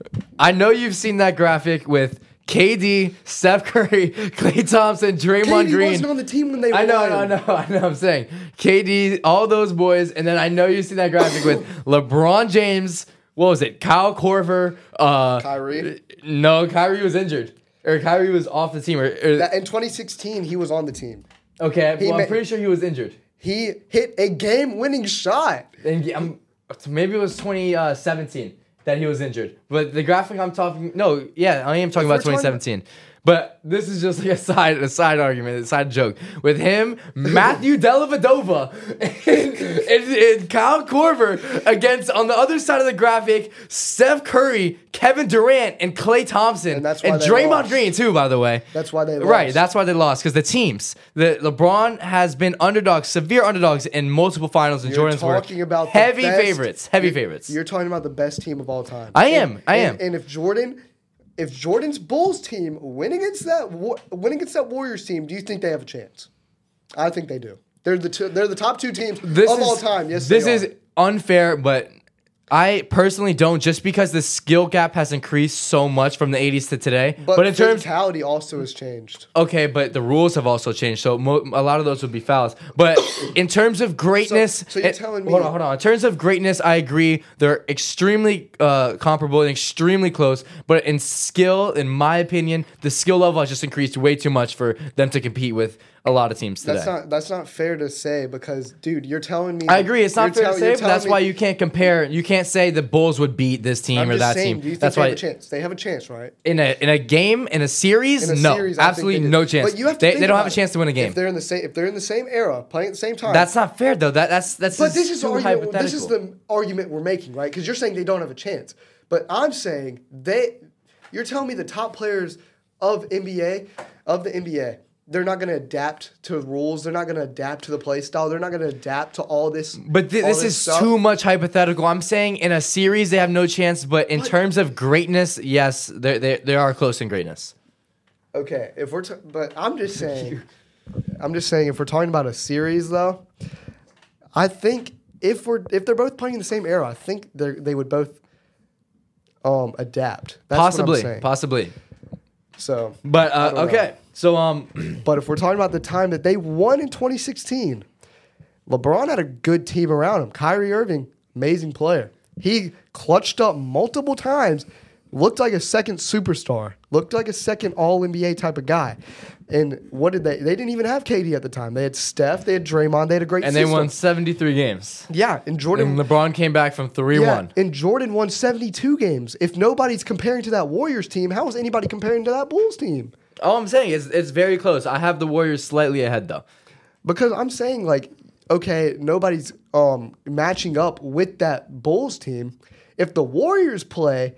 I know you've seen that graphic with K D, Steph Curry, Klay Thompson, Draymond K D Green. wasn't on the team when they I know, won. I know, I know, I know. I'm saying K D, all those boys, and then I know you see that graphic with LeBron James. What was it? Kyle Korver. Uh, Kyrie? No, Kyrie was injured, or Kyrie was off the team. Or, or- That, in twenty sixteen, he was on the team. okay, he well, ma- I'm pretty sure he was injured. He hit a game-winning shot. And yeah, I'm, maybe it was twenty seventeen that he was injured. But the graphic I'm talking, no, yeah, I am talking If about we're twenty talking seventeen. But this is just like a side, a side argument, a side joke. With him, Matthew Dellavedova, and, and, and Kyle Korver against, on the other side of the graphic, Steph Curry, Kevin Durant, and Klay Thompson. And that's why and they Draymond lost. Green, too, by the way. That's why they lost. Right, that's why they lost. Because the teams, the LeBron has been underdogs, severe underdogs in multiple finals, and You're Jordan's were talking about the heavy best- favorites. Heavy you're- favorites. You're talking about the best team of all time. I And- am, I am. And, and if Jordan, if Jordan's Bulls team win against that Wa- win against that Warriors team, do you think they have a chance? I think they do. They're the two, they're the top two teams This of is, all time. Yes, this they is are. unfair, but I personally don't, just because the skill gap has increased so much from the eighties to today. But, But, in terms, physicality also has changed. okay, but the rules have also changed, so mo- a lot of those would be fouls. But in terms of greatness, So- so you're it- telling me- hold on, hold on. In terms of greatness, I agree. They're extremely uh, comparable and extremely close. But in skill, in my opinion, the skill level has just increased way too much for them to compete with a lot of teams today. That's not that's not fair to say because, dude, you're telling me. I agree. It's not you're fair tell- to you're say, but that's telling why me- you can't compare. You can't say the Bulls would beat this team I'm or just that saying, team. do you think That's they why have a chance? They have a chance, right? in a in a game in a series, In a no, series, I think absolutely they do. no chance. But you have to they think they don't have about a chance to win a it. game. If they're in the same, if they're in the same era, playing at the same time. That's not fair though. That that's that's But just this is too argument, hypothetical. this is the argument we're making, right? Because you're saying they don't have a chance, but I'm saying they. You're telling me the top players of N B A, of the N B A, they're not going to adapt to rules. They're not going to adapt to the play style. They're not going to adapt to all this. But th- all this is stuff. too much hypothetical. I'm saying in a series they have no chance, but in But- terms of greatness, yes, they they they are close in greatness. Okay, if we're, ta- but I'm just saying, I'm just saying, if we're talking about a series though, I think if we're if they're both playing in the same era, I think they they would both um adapt. That's possibly, what I'm saying. possibly. So, But I uh, don't know. okay, so um, but if we're talking about the time that they won in twenty sixteen, LeBron had a good team around him. Kyrie Irving, amazing player. He clutched up multiple times, looked like a second superstar, looked like a second All N B A type of guy. And what did they? They didn't even have K D at the time. They had Steph, they had Draymond, they had a great and they system. won seventy-three games. Yeah, and Jordan. And LeBron came back from three one. Yeah, and Jordan won seventy-two games. If nobody's comparing to that Warriors team, how is anybody comparing to that Bulls team? All I'm saying is it's very close. I have the Warriors slightly ahead though. Because I'm saying, like, okay, nobody's um, matching up with that Bulls team. If the Warriors play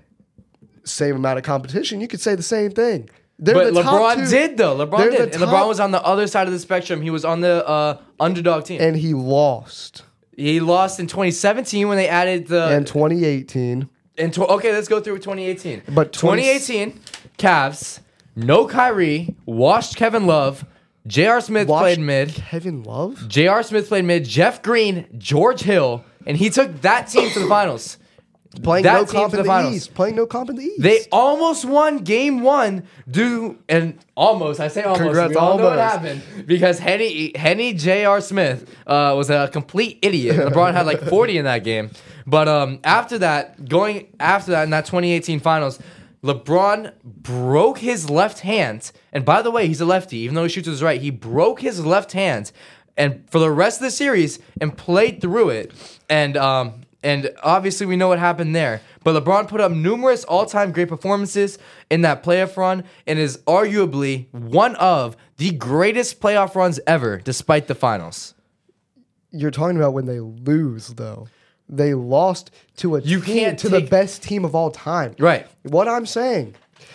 same amount of competition, you could say the same thing. They're But the top LeBron two- did though. LeBron they're did. the And LeBron top- was on the other side of the spectrum. He was on the uh, underdog team. and he lost He lost in twenty seventeen when they added the. in twenty eighteen. in tw- okay, let's go through twenty eighteen. But twenty twenty eighteen, Cavs, no Kyrie, washed Kevin Love, J R. Smith Watch played mid. Kevin Love? J R. Smith played mid. Jeff Green, George Hill, and he took that team to the finals. Playing That no team comp to in the the, finals. East. Playing no comp in the East. They almost won game one due and almost, I say almost, Congrats, we all know what almost. happened because Henny, Henny J R. Smith uh, was a complete idiot. LeBron had like forty in that game. But um, after that, going after that in that twenty eighteen finals, LeBron broke his left hand. And by the way, he's a lefty. Even though he shoots with his right, he broke his left hand and for the rest of the series and played through it. And um, and obviously we know what happened there. But LeBron put up numerous all-time great performances in that playoff run and is arguably one of the greatest playoff runs ever, despite the finals. You're talking about when they lose, though. They lost to a You team, can't to take- the best team of all time. Right. What I'm saying,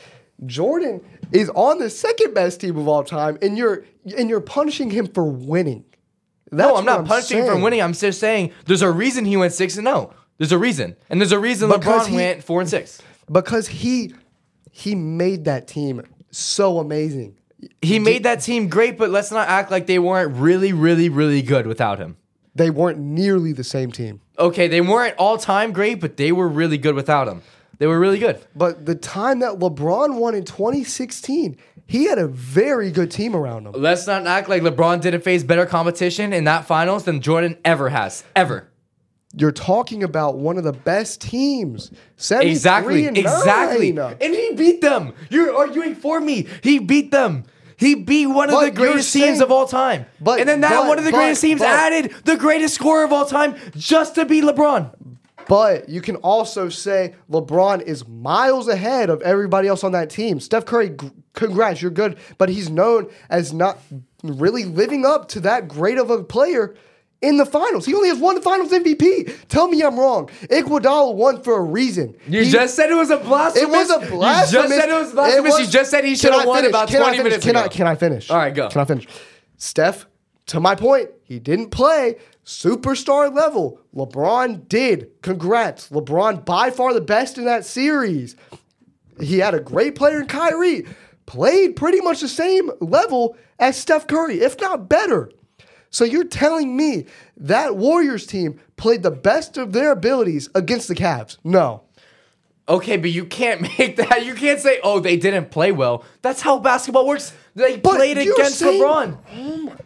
Jordan is on the second best team of all time, and you're and you're punishing him for winning. That's No, I'm what not punishing him for saying. winning. I'm just saying there's a reason he went six and zero. There's a reason, and there's a reason Because LeBron he- went four and six. because he he made that team so amazing. He made that team great, but let's not act like they weren't really, really, really good without him. They weren't nearly the same team. Okay, they weren't all time great, but they were really good without him. They were really good. But the time that LeBron won in twenty sixteen, he had a very good team around him. Let's not act like LeBron didn't face better competition in that finals than Jordan ever has. Ever. You're talking about one of the best teams. seventy-three Exactly. and Exactly. nine. And he beat them. You're arguing for me. He beat them. He beat one of But the you're greatest saying- teams of all time. but- and then that but- one of the but- greatest teams but- added the greatest scorer of all time just to beat LeBron. But you can also say LeBron is miles ahead of everybody else on that team. Steph Curry g- congrats, you're good. But he's known as not really living up to that great of a player in the finals. He only has one finals M V P. Tell me I'm wrong. Iguodala won for a reason. You he, just said it was a blasphemous. It was a blasphemous. You just said it was blasphemous. Was, you just said he should have won about can twenty I minutes can ago. I, can I finish? All right, go. Can I finish? Steph, to my point, he didn't play superstar level. LeBron did. Congrats. LeBron by far the best in that series. He had a great player in Kyrie. Played pretty much the same level as Steph Curry, if not better. So you're telling me that Warriors team played the best of their abilities against the Cavs? No. Okay, but you can't make that. You can't say, oh, they didn't play well. That's how basketball works. They But played you're against saying- LeBron. Oh my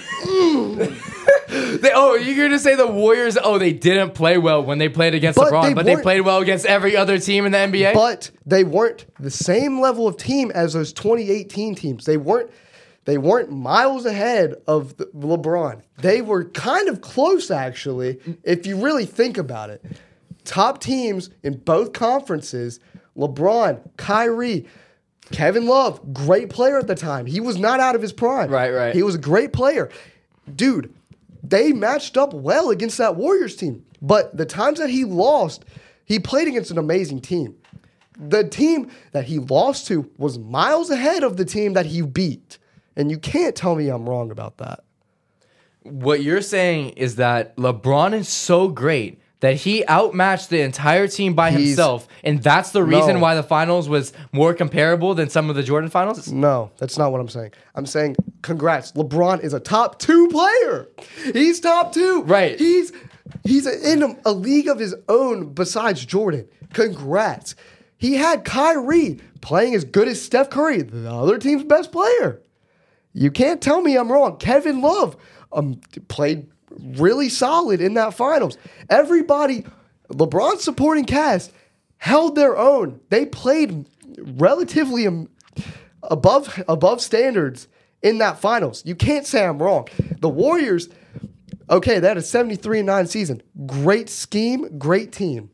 They, oh, you're going to say the Warriors, oh, they didn't play well when they played against But LeBron, they but they weren't- played well against every other team in the N B A? But they weren't the same level of team as those twenty eighteen teams. They weren't they weren't miles ahead of the LeBron. They were kind of close, actually, if you really think about it. Top teams in both conferences, LeBron, Kyrie, Kevin Love, great player at the time. He was not out of his prime. Right, right. He was a great player. Dude, they matched up well against that Warriors team. But the times that he lost, he played against an amazing team. The team that he lost to was miles ahead of the team that he beat. And you can't tell me I'm wrong about that. What you're saying is that LeBron is so great that he outmatched the entire team by He's- himself, and that's the reason No. why the finals was more comparable than some of the Jordan finals? No, that's not what I'm saying. I'm saying congrats. LeBron is a top two player. He's top two. Right. He's he's in a, a league of his own besides Jordan. Congrats. He had Kyrie playing as good as Steph Curry, the other team's best player. You can't tell me I'm wrong. Kevin Love um, played really solid in that finals. Everybody, LeBron's supporting cast, held their own. They played relatively um, above above standards in that finals. You can't say I'm wrong. The Warriors, okay, they had a seventy-three and nine season. Great scheme, great team.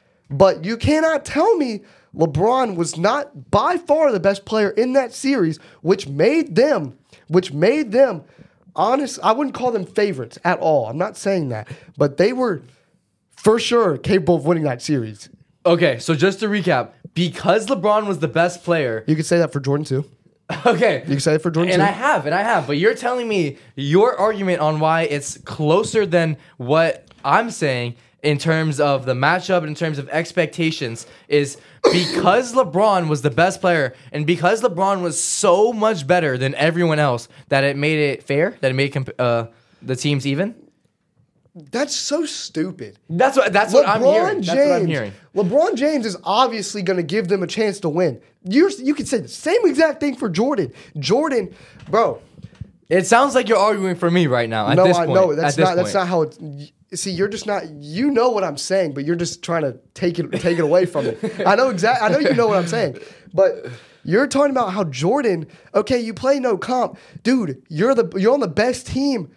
But you cannot tell me LeBron was not by far the best player in that series, which made them, which made them honest. I wouldn't call them favorites at all. I'm not saying that, but they were for sure capable of winning that series. Okay, so just to recap, because LeBron was the best player, You could say that for Jordan too. okay, You could say it for Jordan and too. I have, and I have, but you're telling me your argument on why it's closer than what I'm saying in terms of the matchup, in terms of expectations, is because LeBron was the best player, and because LeBron was so much better than everyone else, that it made it fair, that it made comp- uh, the teams even. That's so stupid. That's what that's what I'm hearing. That's what I'm hearing. LeBron James is obviously going to give them a chance to win. You're, you could say the same exact thing for Jordan. Jordan, bro. It sounds like you're arguing for me right now. At no, this I point. know that's At this not. That's point. not how it's. See, you're just not. You know what I'm saying, but you're just trying to take it take it away from it. I know exactly. I know you know what I'm saying, but you're talking about how Jordan. Okay, you play no comp, dude. You're the you're on the best team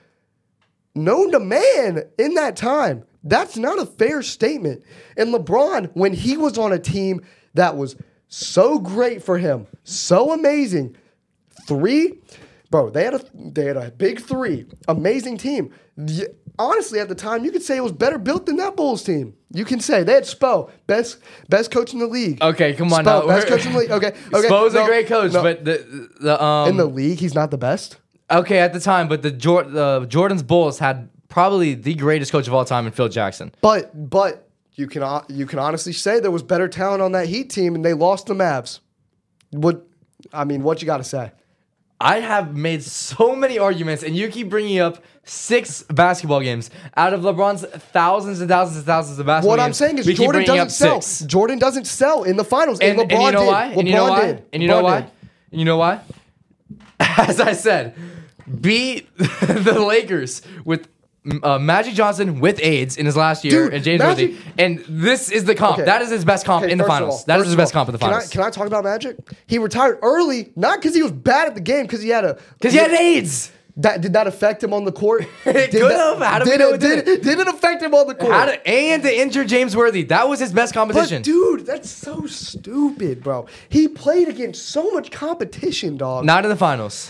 known to man in that time. That's not a fair statement. And LeBron, when he was on a team that was so great for him, so amazing, three, bro, they had a they had a big three, amazing team. Y- Honestly, at the time, you could say it was better built than that Bulls team. You can say they had Spo, best best coach in the league. Okay, come on Spo, now. best coach in the league. Okay, okay. Spo's no, a great coach, no. but the the um in the league, he's not the best. okay at the time, but the Jor- the Jordan's Bulls had probably the greatest coach of all time in Phil Jackson. But but you can uh, you can honestly say there was better talent on that Heat team, and they lost the Mavs. What I mean, what you got to say? I have made so many arguments, and you keep bringing up six basketball games out of LeBron's thousands and thousands and thousands of basketball What I'm games. saying is we keep Jordan bringing doesn't up sell. six. Jordan doesn't sell in the finals, and, And, LeBron and you know did. why? LeBron And you know why? did. And you know LeBron why? did. And you know why? As I said, beat the Lakers with uh, Magic Johnson with AIDS in his last year, Dude, and James Magic- Worthy. And this is the comp. Okay. That is his best comp Okay, in the first of finals. all- that is first his of best all, comp in the can finals. I, can I talk about Magic? He retired early, not because he was bad at the game, because he had a Because he had AIDS. That did that affect him on the court? It Did could that- have. How do we did know it, it did, didn't? it, did it affect him on the court? How to, and to injure James Worthy. That was his best competition. But dude, that's so stupid, bro. He played against so much competition, dog. Not in the finals.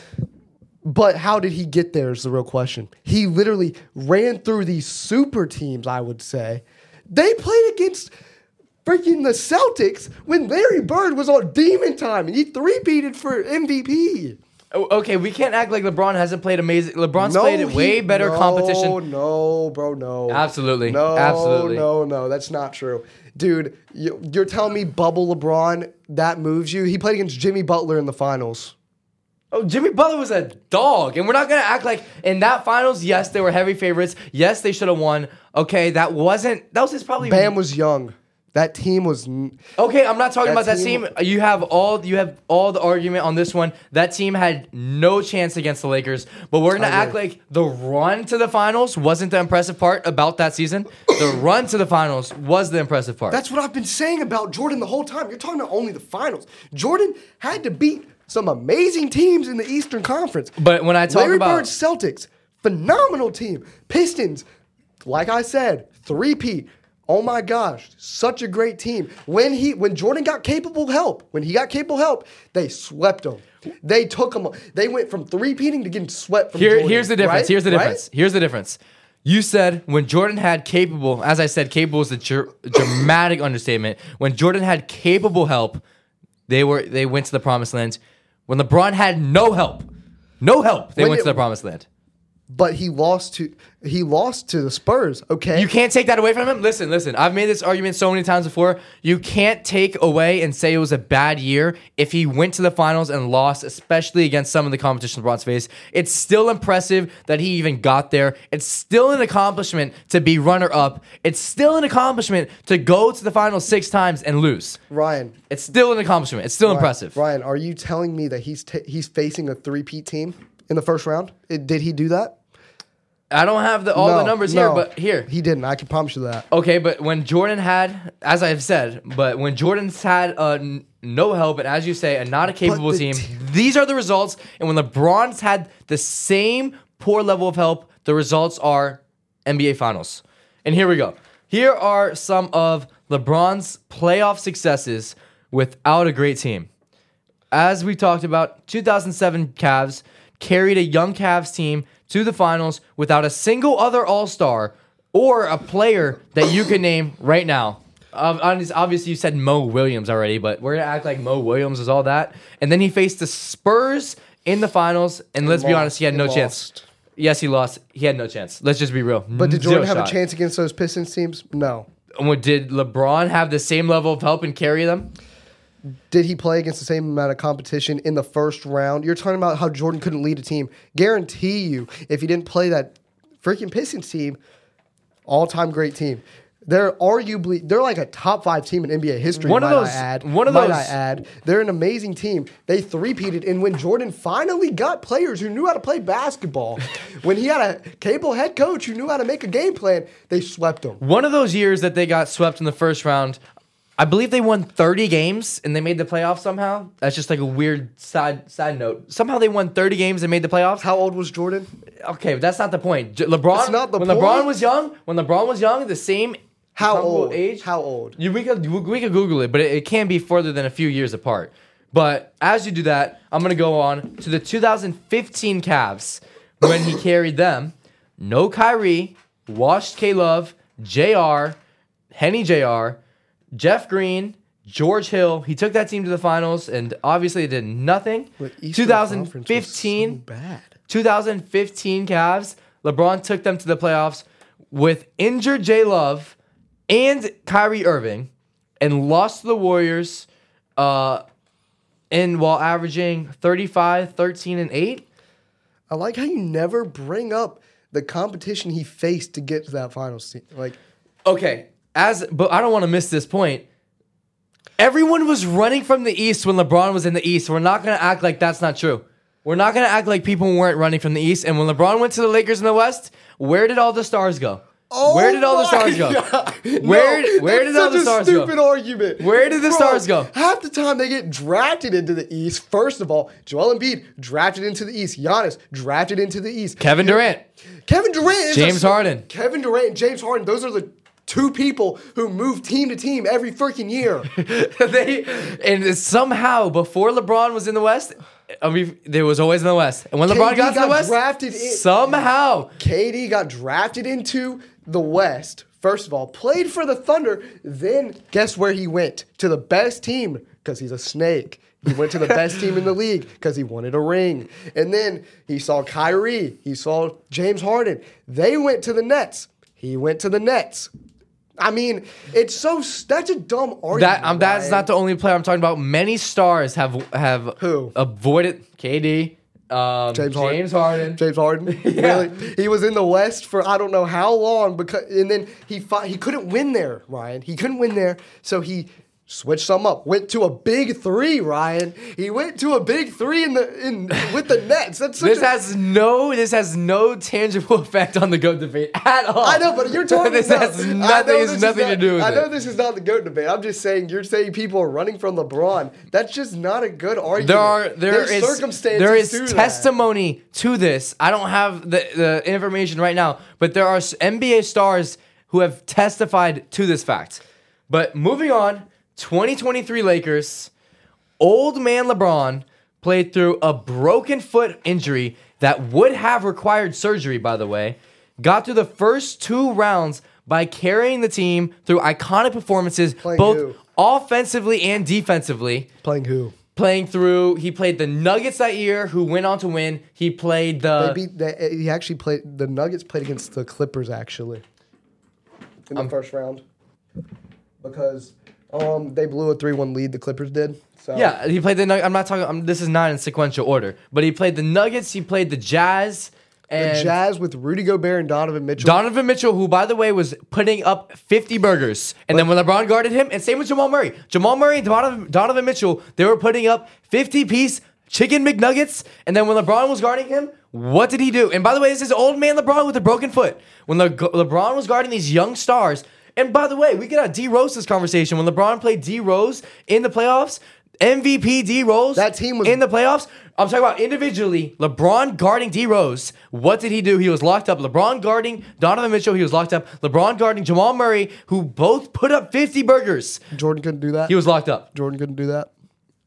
But how did he get there is the real question. He literally ran through these super teams, I would say. They played against freaking the Celtics when Larry Bird was on demon time and he three-peated for M V P. Oh, okay, we can't act like LeBron hasn't played amazing. LeBron's No, played it way he- better no, competition. No, bro, no. Absolutely. No, Absolutely. no, no. That's not true. Dude, you, you're telling me bubble LeBron, that moves you? He played against Jimmy Butler in the finals. Oh, Jimmy Butler was a dog, and we're not gonna act like in that finals. Yes, they were heavy favorites. Yes, they should have won. Okay, that wasn't. That was his probably. Bam was young. That team was... n- Okay, I'm not talking That about that team- team. You have all you have all the argument on this one. That team had no chance against the Lakers. But we're gonna I act agree. like the run to the finals wasn't the impressive part about that season. The run to the finals was the impressive part. That's what I've been saying about Jordan the whole time. You're talking about only the finals. Jordan had to beat some amazing teams in the Eastern Conference. But when I talk Larry about Bird's Celtics, phenomenal team. Pistons, like I said, three-peat. Oh my gosh, such a great team. When he when Jordan got capable help, when he got capable help, they swept him. They took him. They went from three-peating to getting swept from Here, Jordan. here's the difference. right? Here's the Right? difference. Here's the difference. You said when Jordan had capable, as I said, capable is a dr- dramatic understatement. When Jordan had capable help, they were they went to the promised land. When LeBron had no help, no help, they When went it- to the promised land. But he lost to he lost to the Spurs. Okay, You can't take that away from him. Listen, listen. I've made this argument so many times before. You can't take away and say it was a bad year if he went to the finals and lost, especially against some of the competition LeBron's faced. It's still impressive that he even got there. It's still an accomplishment to be runner-up. It's still an accomplishment to go to the finals six times and lose. Ryan. It's still an accomplishment. It's still Ryan, impressive. Ryan, are you telling me that he's ta he's facing a three-peat team in the first round? It- did he do that? I don't have the, all the No, numbers here, no, but here. he didn't. I can promise you that. Okay, but when Jordan had, as I've said, but when Jordan's had uh, n- no help, and as you say, a not a capable the team, t- these are the results. And when LeBron's had the same poor level of help, the results are N B A Finals. And here we go. Here are some of LeBron's playoff successes without a great team. As we talked about, two thousand seven Cavs carried a young Cavs team to the finals without a single other All-Star or a player that you can name right now. Um, honest- obviously, you said Mo Williams already, but we're going to act like Mo Williams is all that. And then he faced the Spurs in the finals, and let's be lost. honest, he had He no lost. chance. Yes, he lost. He had no chance. Let's just be real. But did Zero Jordan have shot. a chance against those Pistons teams? No. Did LeBron have the same level of help and carry them? Did he play against the same amount of competition in the first round? You're talking about how Jordan couldn't lead a team. Guarantee you, if he didn't play that freaking Pistons team, all-time great team. They're arguably they're like a top five team in N B A history. One of might those- I add. one of might those- I add. They're an amazing team. They three-peated, and when Jordan finally got players who knew how to play basketball, when he had a capable head coach who knew how to make a game plan, they swept them. One of those years that they got swept in the first round, I believe they won thirty games and they made the playoffs somehow. That's just like a weird side side note. Somehow they won thirty games and made the playoffs. How old was Jordan? Okay, but that's not the point. J- LeBron, That's not the when point. LeBron was young, when LeBron was young, the same How comparable old? age. How old? You, we could we could Google it, but it, it can be further than a few years apart. But as you do that, I'm gonna go on to the two thousand fifteen Cavs when he carried them. No Kyrie, washed K Love, J R, Henny J R, Jeff Green, George Hill. He took that team to the finals, and obviously it did nothing. But Eastern Conference was twenty fifteen, so bad. twenty fifteen Cavs. LeBron took them to the playoffs with injured J Love and Kyrie Irving, and lost to the Warriors. Uh, and while averaging thirty-five, thirteen, and eight. I like how you never bring up the competition he faced to get to that final scene. Like, Okay, as but I don't want to miss this point. Everyone was running from the East when LeBron was in the East. We're not going to act like that's not true. We're not going to act like people weren't running from the East. And when LeBron went to the Lakers in the West, where did all the stars go? Oh Where did all the my stars go? God. Where- No, where that's did all the such a stars go? stupid argument. Where did the Bro, stars go? Half the time they get drafted into the East. First of all, Joel Embiid drafted into the East. Giannis drafted into the East. Kevin Durant. Kevin Durant is James a, Harden. Kevin Durant and James Harden, those are the two people who move team to team every freaking year. they and somehow before LeBron was in the West, I mean, there was always in the West. And when K D LeBron got to got the West, drafted in- somehow K D got drafted into the West, first of all, played for the Thunder, then guess where he went? To the best team, because he's a snake. He went to the best team in the league because he wanted a ring. And then he saw Kyrie. He saw James Harden. They went to the Nets. He went to the Nets. I mean, it's so that's a dumb argument. that um, that's Ryan. not the only player I'm talking about. Many stars have have Who? avoided K D, um, James Harden. James Harden. James Harden. Yeah. Really? He was in the West for I don't know how long because and then he fought, he couldn't win there, Ryan. He couldn't win there, so he switched some up. Went to a big three, Ryan. He went to a big three in the in with the Nets. That's such This a, has no this has no tangible effect on the GOAT debate at all. I know, but you're talking this about, has I know nothing this has is nothing not- to do with I know it. this is not the GOAT debate. I'm just saying you're saying people are running from LeBron. That's just not a good argument. There are there There's is circumstances there is to that. testimony to this. I don't have the, the information right now, but there are N B A stars who have testified to this fact. But moving on, twenty twenty-three Lakers, old man LeBron played through a broken foot injury that would have required surgery, by the way. Got through the first two rounds by carrying the team through iconic performances, Playing both who? offensively and defensively. Playing who? Playing through, he played the Nuggets that year, who went on to win. He played the. They beat. They, he actually played. The Nuggets played against the Clippers actually in the Um, first round because um they blew a three one lead. The Clippers did. So Yeah, he played the. Nug- I'm not talking. I'm, this is not in sequential order, but he played the Nuggets. He played the Jazz the and Jazz with Rudy Gobert and Donovan Mitchell. Donovan Mitchell, who by the way was putting up fifty burgers, and then when LeBron guarded him, and same with Jamal Murray. Jamal Murray and Donovan, Donovan Mitchell, they were putting up fifty piece chicken McNuggets, and then when LeBron was guarding him, what did he do? And by the way, this is old man LeBron with a broken foot. When Le- LeBron was guarding these young stars, and by the way, we could have D Rose this conversation. When LeBron played D Rose in the playoffs, M V P D Rose, That team was- in the playoffs. I'm talking about individually. LeBron guarding D Rose. What did he do? He was locked up. LeBron guarding Donovan Mitchell. He was locked up. LeBron guarding Jamal Murray, who both put up fifty burgers. Jordan couldn't do that. He was locked up. Jordan couldn't do that.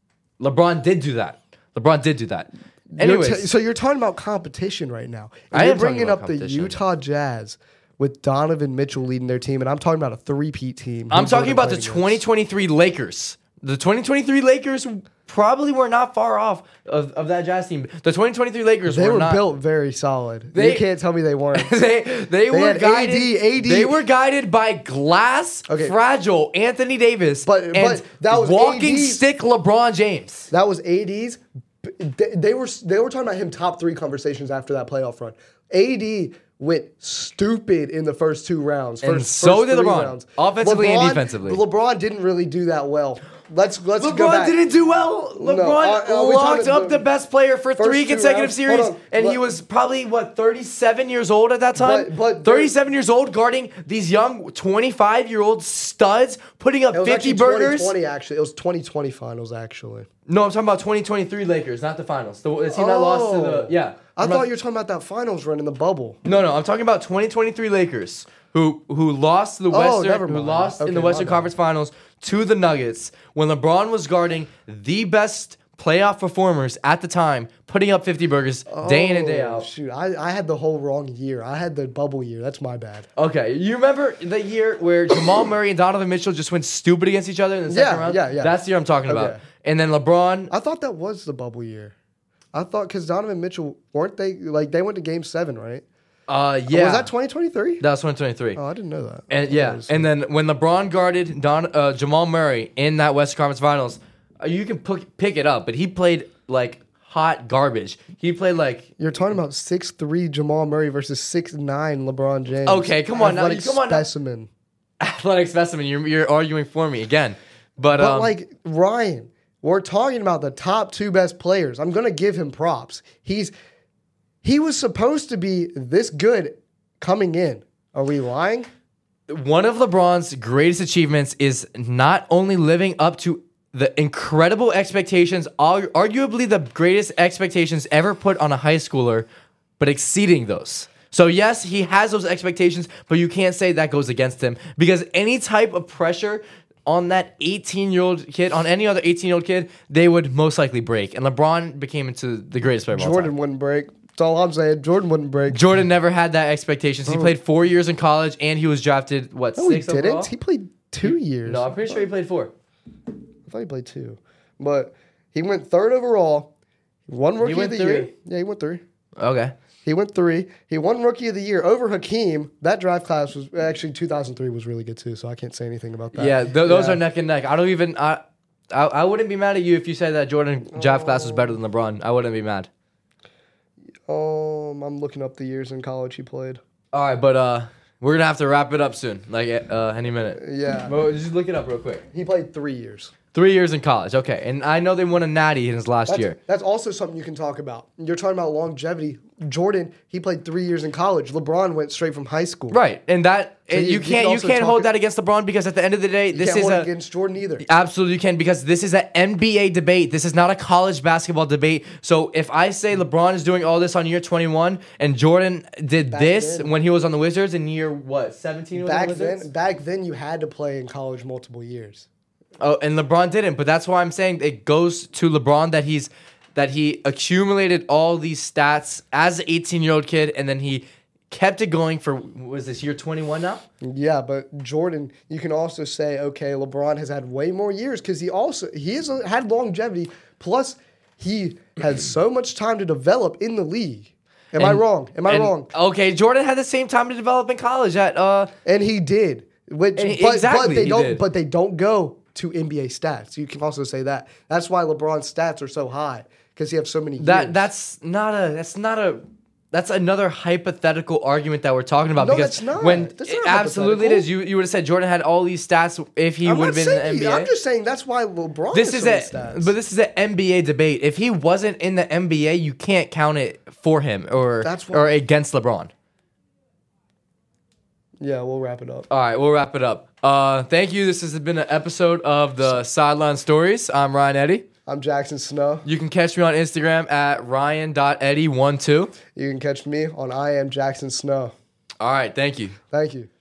LeBron did do that. LeBron did do that. You're Anyways, t- so you're talking about competition right now. And I you're am talking bringing about up the competition. Utah Jazz with Donovan Mitchell leading their team, and I'm talking about a three-peat team. I'm Who talking Jordan about the played against. twenty twenty-three Lakers. The twenty twenty-three Lakers probably were not far off of, of that Jazz team. The twenty twenty-three Lakers They were, were not. built very solid. They- you can't tell me they weren't. they they, were had guided. A D, A D. They were guided by glass, Okay. fragile Anthony Davis, But- and but that was walking A D. stick LeBron James. That was A D's. They, they were they were talking about him top three conversations after that playoff run. A D went stupid in the first two rounds. And First, so first did three LeBron, rounds. offensively and LeBron- defensively. LeBron didn't really do that well. Let's let's go LeBron back. didn't do well. LeBron are- are we locked talking up the the best player for first three two consecutive rounds? series, Hold on. and he But- was probably what thirty-seven years old at that time. But- but there- thirty-seven years old, guarding these young twenty-five-year-old studs, putting up It was fifty actually burgers. twenty twenty actually. It was twenty twenty finals actually. No, I'm talking about twenty twenty-three Lakers, not the finals. The, the team that lost to the Oh. yeah. I I'm thought not- you were talking about that finals run in the bubble. No, no, I'm talking about twenty twenty-three Lakers, who who lost the Oh, Western, never who mind. lost in Okay, the my Western bad. Conference Finals to the Nuggets when LeBron was guarding the best playoff performers at the time, putting up fifty burgers day in and day Oh, out. Shoot, I, I had the whole wrong year. I had the bubble year. That's my bad. Okay, you remember the year where Jamal Murray and Donovan Mitchell just went stupid against each other in the second Yeah, round? yeah, yeah. That's the year I'm talking about. Okay. And then LeBron, I thought that was the bubble year. I thought because Donovan Mitchell weren't they like they went to Game Seven, right? uh, yeah, Was that twenty twenty three? that was twenty twenty-three. Oh, I didn't know that. And yeah, and then when LeBron guarded Don uh, Jamal Murray in that Western Conference Finals, uh, you can pick pick it up, but he played like hot garbage. He played like You're talking about six three Jamal Murray versus six nine LeBron James. Okay, come on now, Athletic come on now. specimen. athletic specimen. You're you're arguing for me again, but, But um, like Ryan, we're talking about the top two best players. I'm gonna give him props. He's he was supposed to be this good coming in. Are we lying? One of LeBron's greatest achievements is not only living up to the incredible expectations, ar- arguably the greatest expectations ever put on a high schooler, but exceeding those. So yes, he has those expectations, but you can't say that goes against him because any type of pressure on that eighteen-year-old kid, on any other eighteen-year-old kid, they would most likely break. And LeBron became into the greatest player of all time. Jordan wouldn't break. That's all I'm saying. Jordan wouldn't break. Jordan never had that expectations. He Oh. played four years in college, and he was drafted, what, No, he six didn't. overall? He played two years. No, I'm pretty sure he played four. I thought he played two. But he went third overall. He won Rookie went of the three? Year. Yeah, he went three. Okay. He went three. He won Rookie of the Year over Hakeem. That draft class was actually two thousand three was really good too. So I can't say anything about that. Yeah, th- those Yeah. are neck and neck. I don't even. I, I I wouldn't be mad at you if you said that Jordan draft class was better than LeBron. I wouldn't be mad. Um, I'm looking up the years in college he played. All right, but uh, we're gonna have to wrap it up soon, like uh, any minute. Yeah, Well, just look it up real quick. he played three years. Three years in college, okay, and I know they won a natty in his last That's, year. that's also something you can talk about. You're talking about longevity. Jordan, he played three years in college. LeBron went straight from high school. Right, and that So and you- you, you can't can you also can't talk hold it- that against LeBron because at the end of the day, You this can't is hold it a against Jordan either. absolutely you can because this is an N B A debate. This is not a college basketball debate. So if I say LeBron is doing all this on year twenty-one and Jordan did Back this then- when he was on the Wizards in year what seventeen was on Back the Wizards? then, back then you had to play in college multiple years. Oh, and LeBron didn't, but that's why I'm saying it goes to LeBron that he's that he accumulated all these stats as an eighteen-year-old kid, and then he kept it going for what was this year twenty-one now? Yeah, but Jordan, you can also say, okay, LeBron has had way more years because he also he has had longevity. Plus, he had so much time to develop in the league. Am I And- wrong? Am I and- wrong? Okay, Jordan had the same time to develop in college at uh And he did. Which, And but, he- but exactly, they he don't. did. But they don't go to N B A stats. You can also say that. That's why LeBron's stats are so high because he has so many. that years. that's not a that's not a that's another hypothetical argument that we're talking about No, because that's not. when That's not absolutely it hypothetical. is you you would have said Jordan had all these stats if he I'm would not have been in the saying N he- B A. I'm just saying that's why LeBron. This has is so a many stats. but this is an N B A debate. If he wasn't in the N B A, you can't count it for him or That's why- or against LeBron. Yeah, we'll wrap it up. All right, we'll wrap it up. Uh, thank you. This has been an episode of the Sideline Stories. I'm Ryan Eddy. I'm Jackson Snow. You can catch me on Instagram at ryan dot eddy one two. You can catch me on I am Jackson Snow. All right, thank you. Thank you.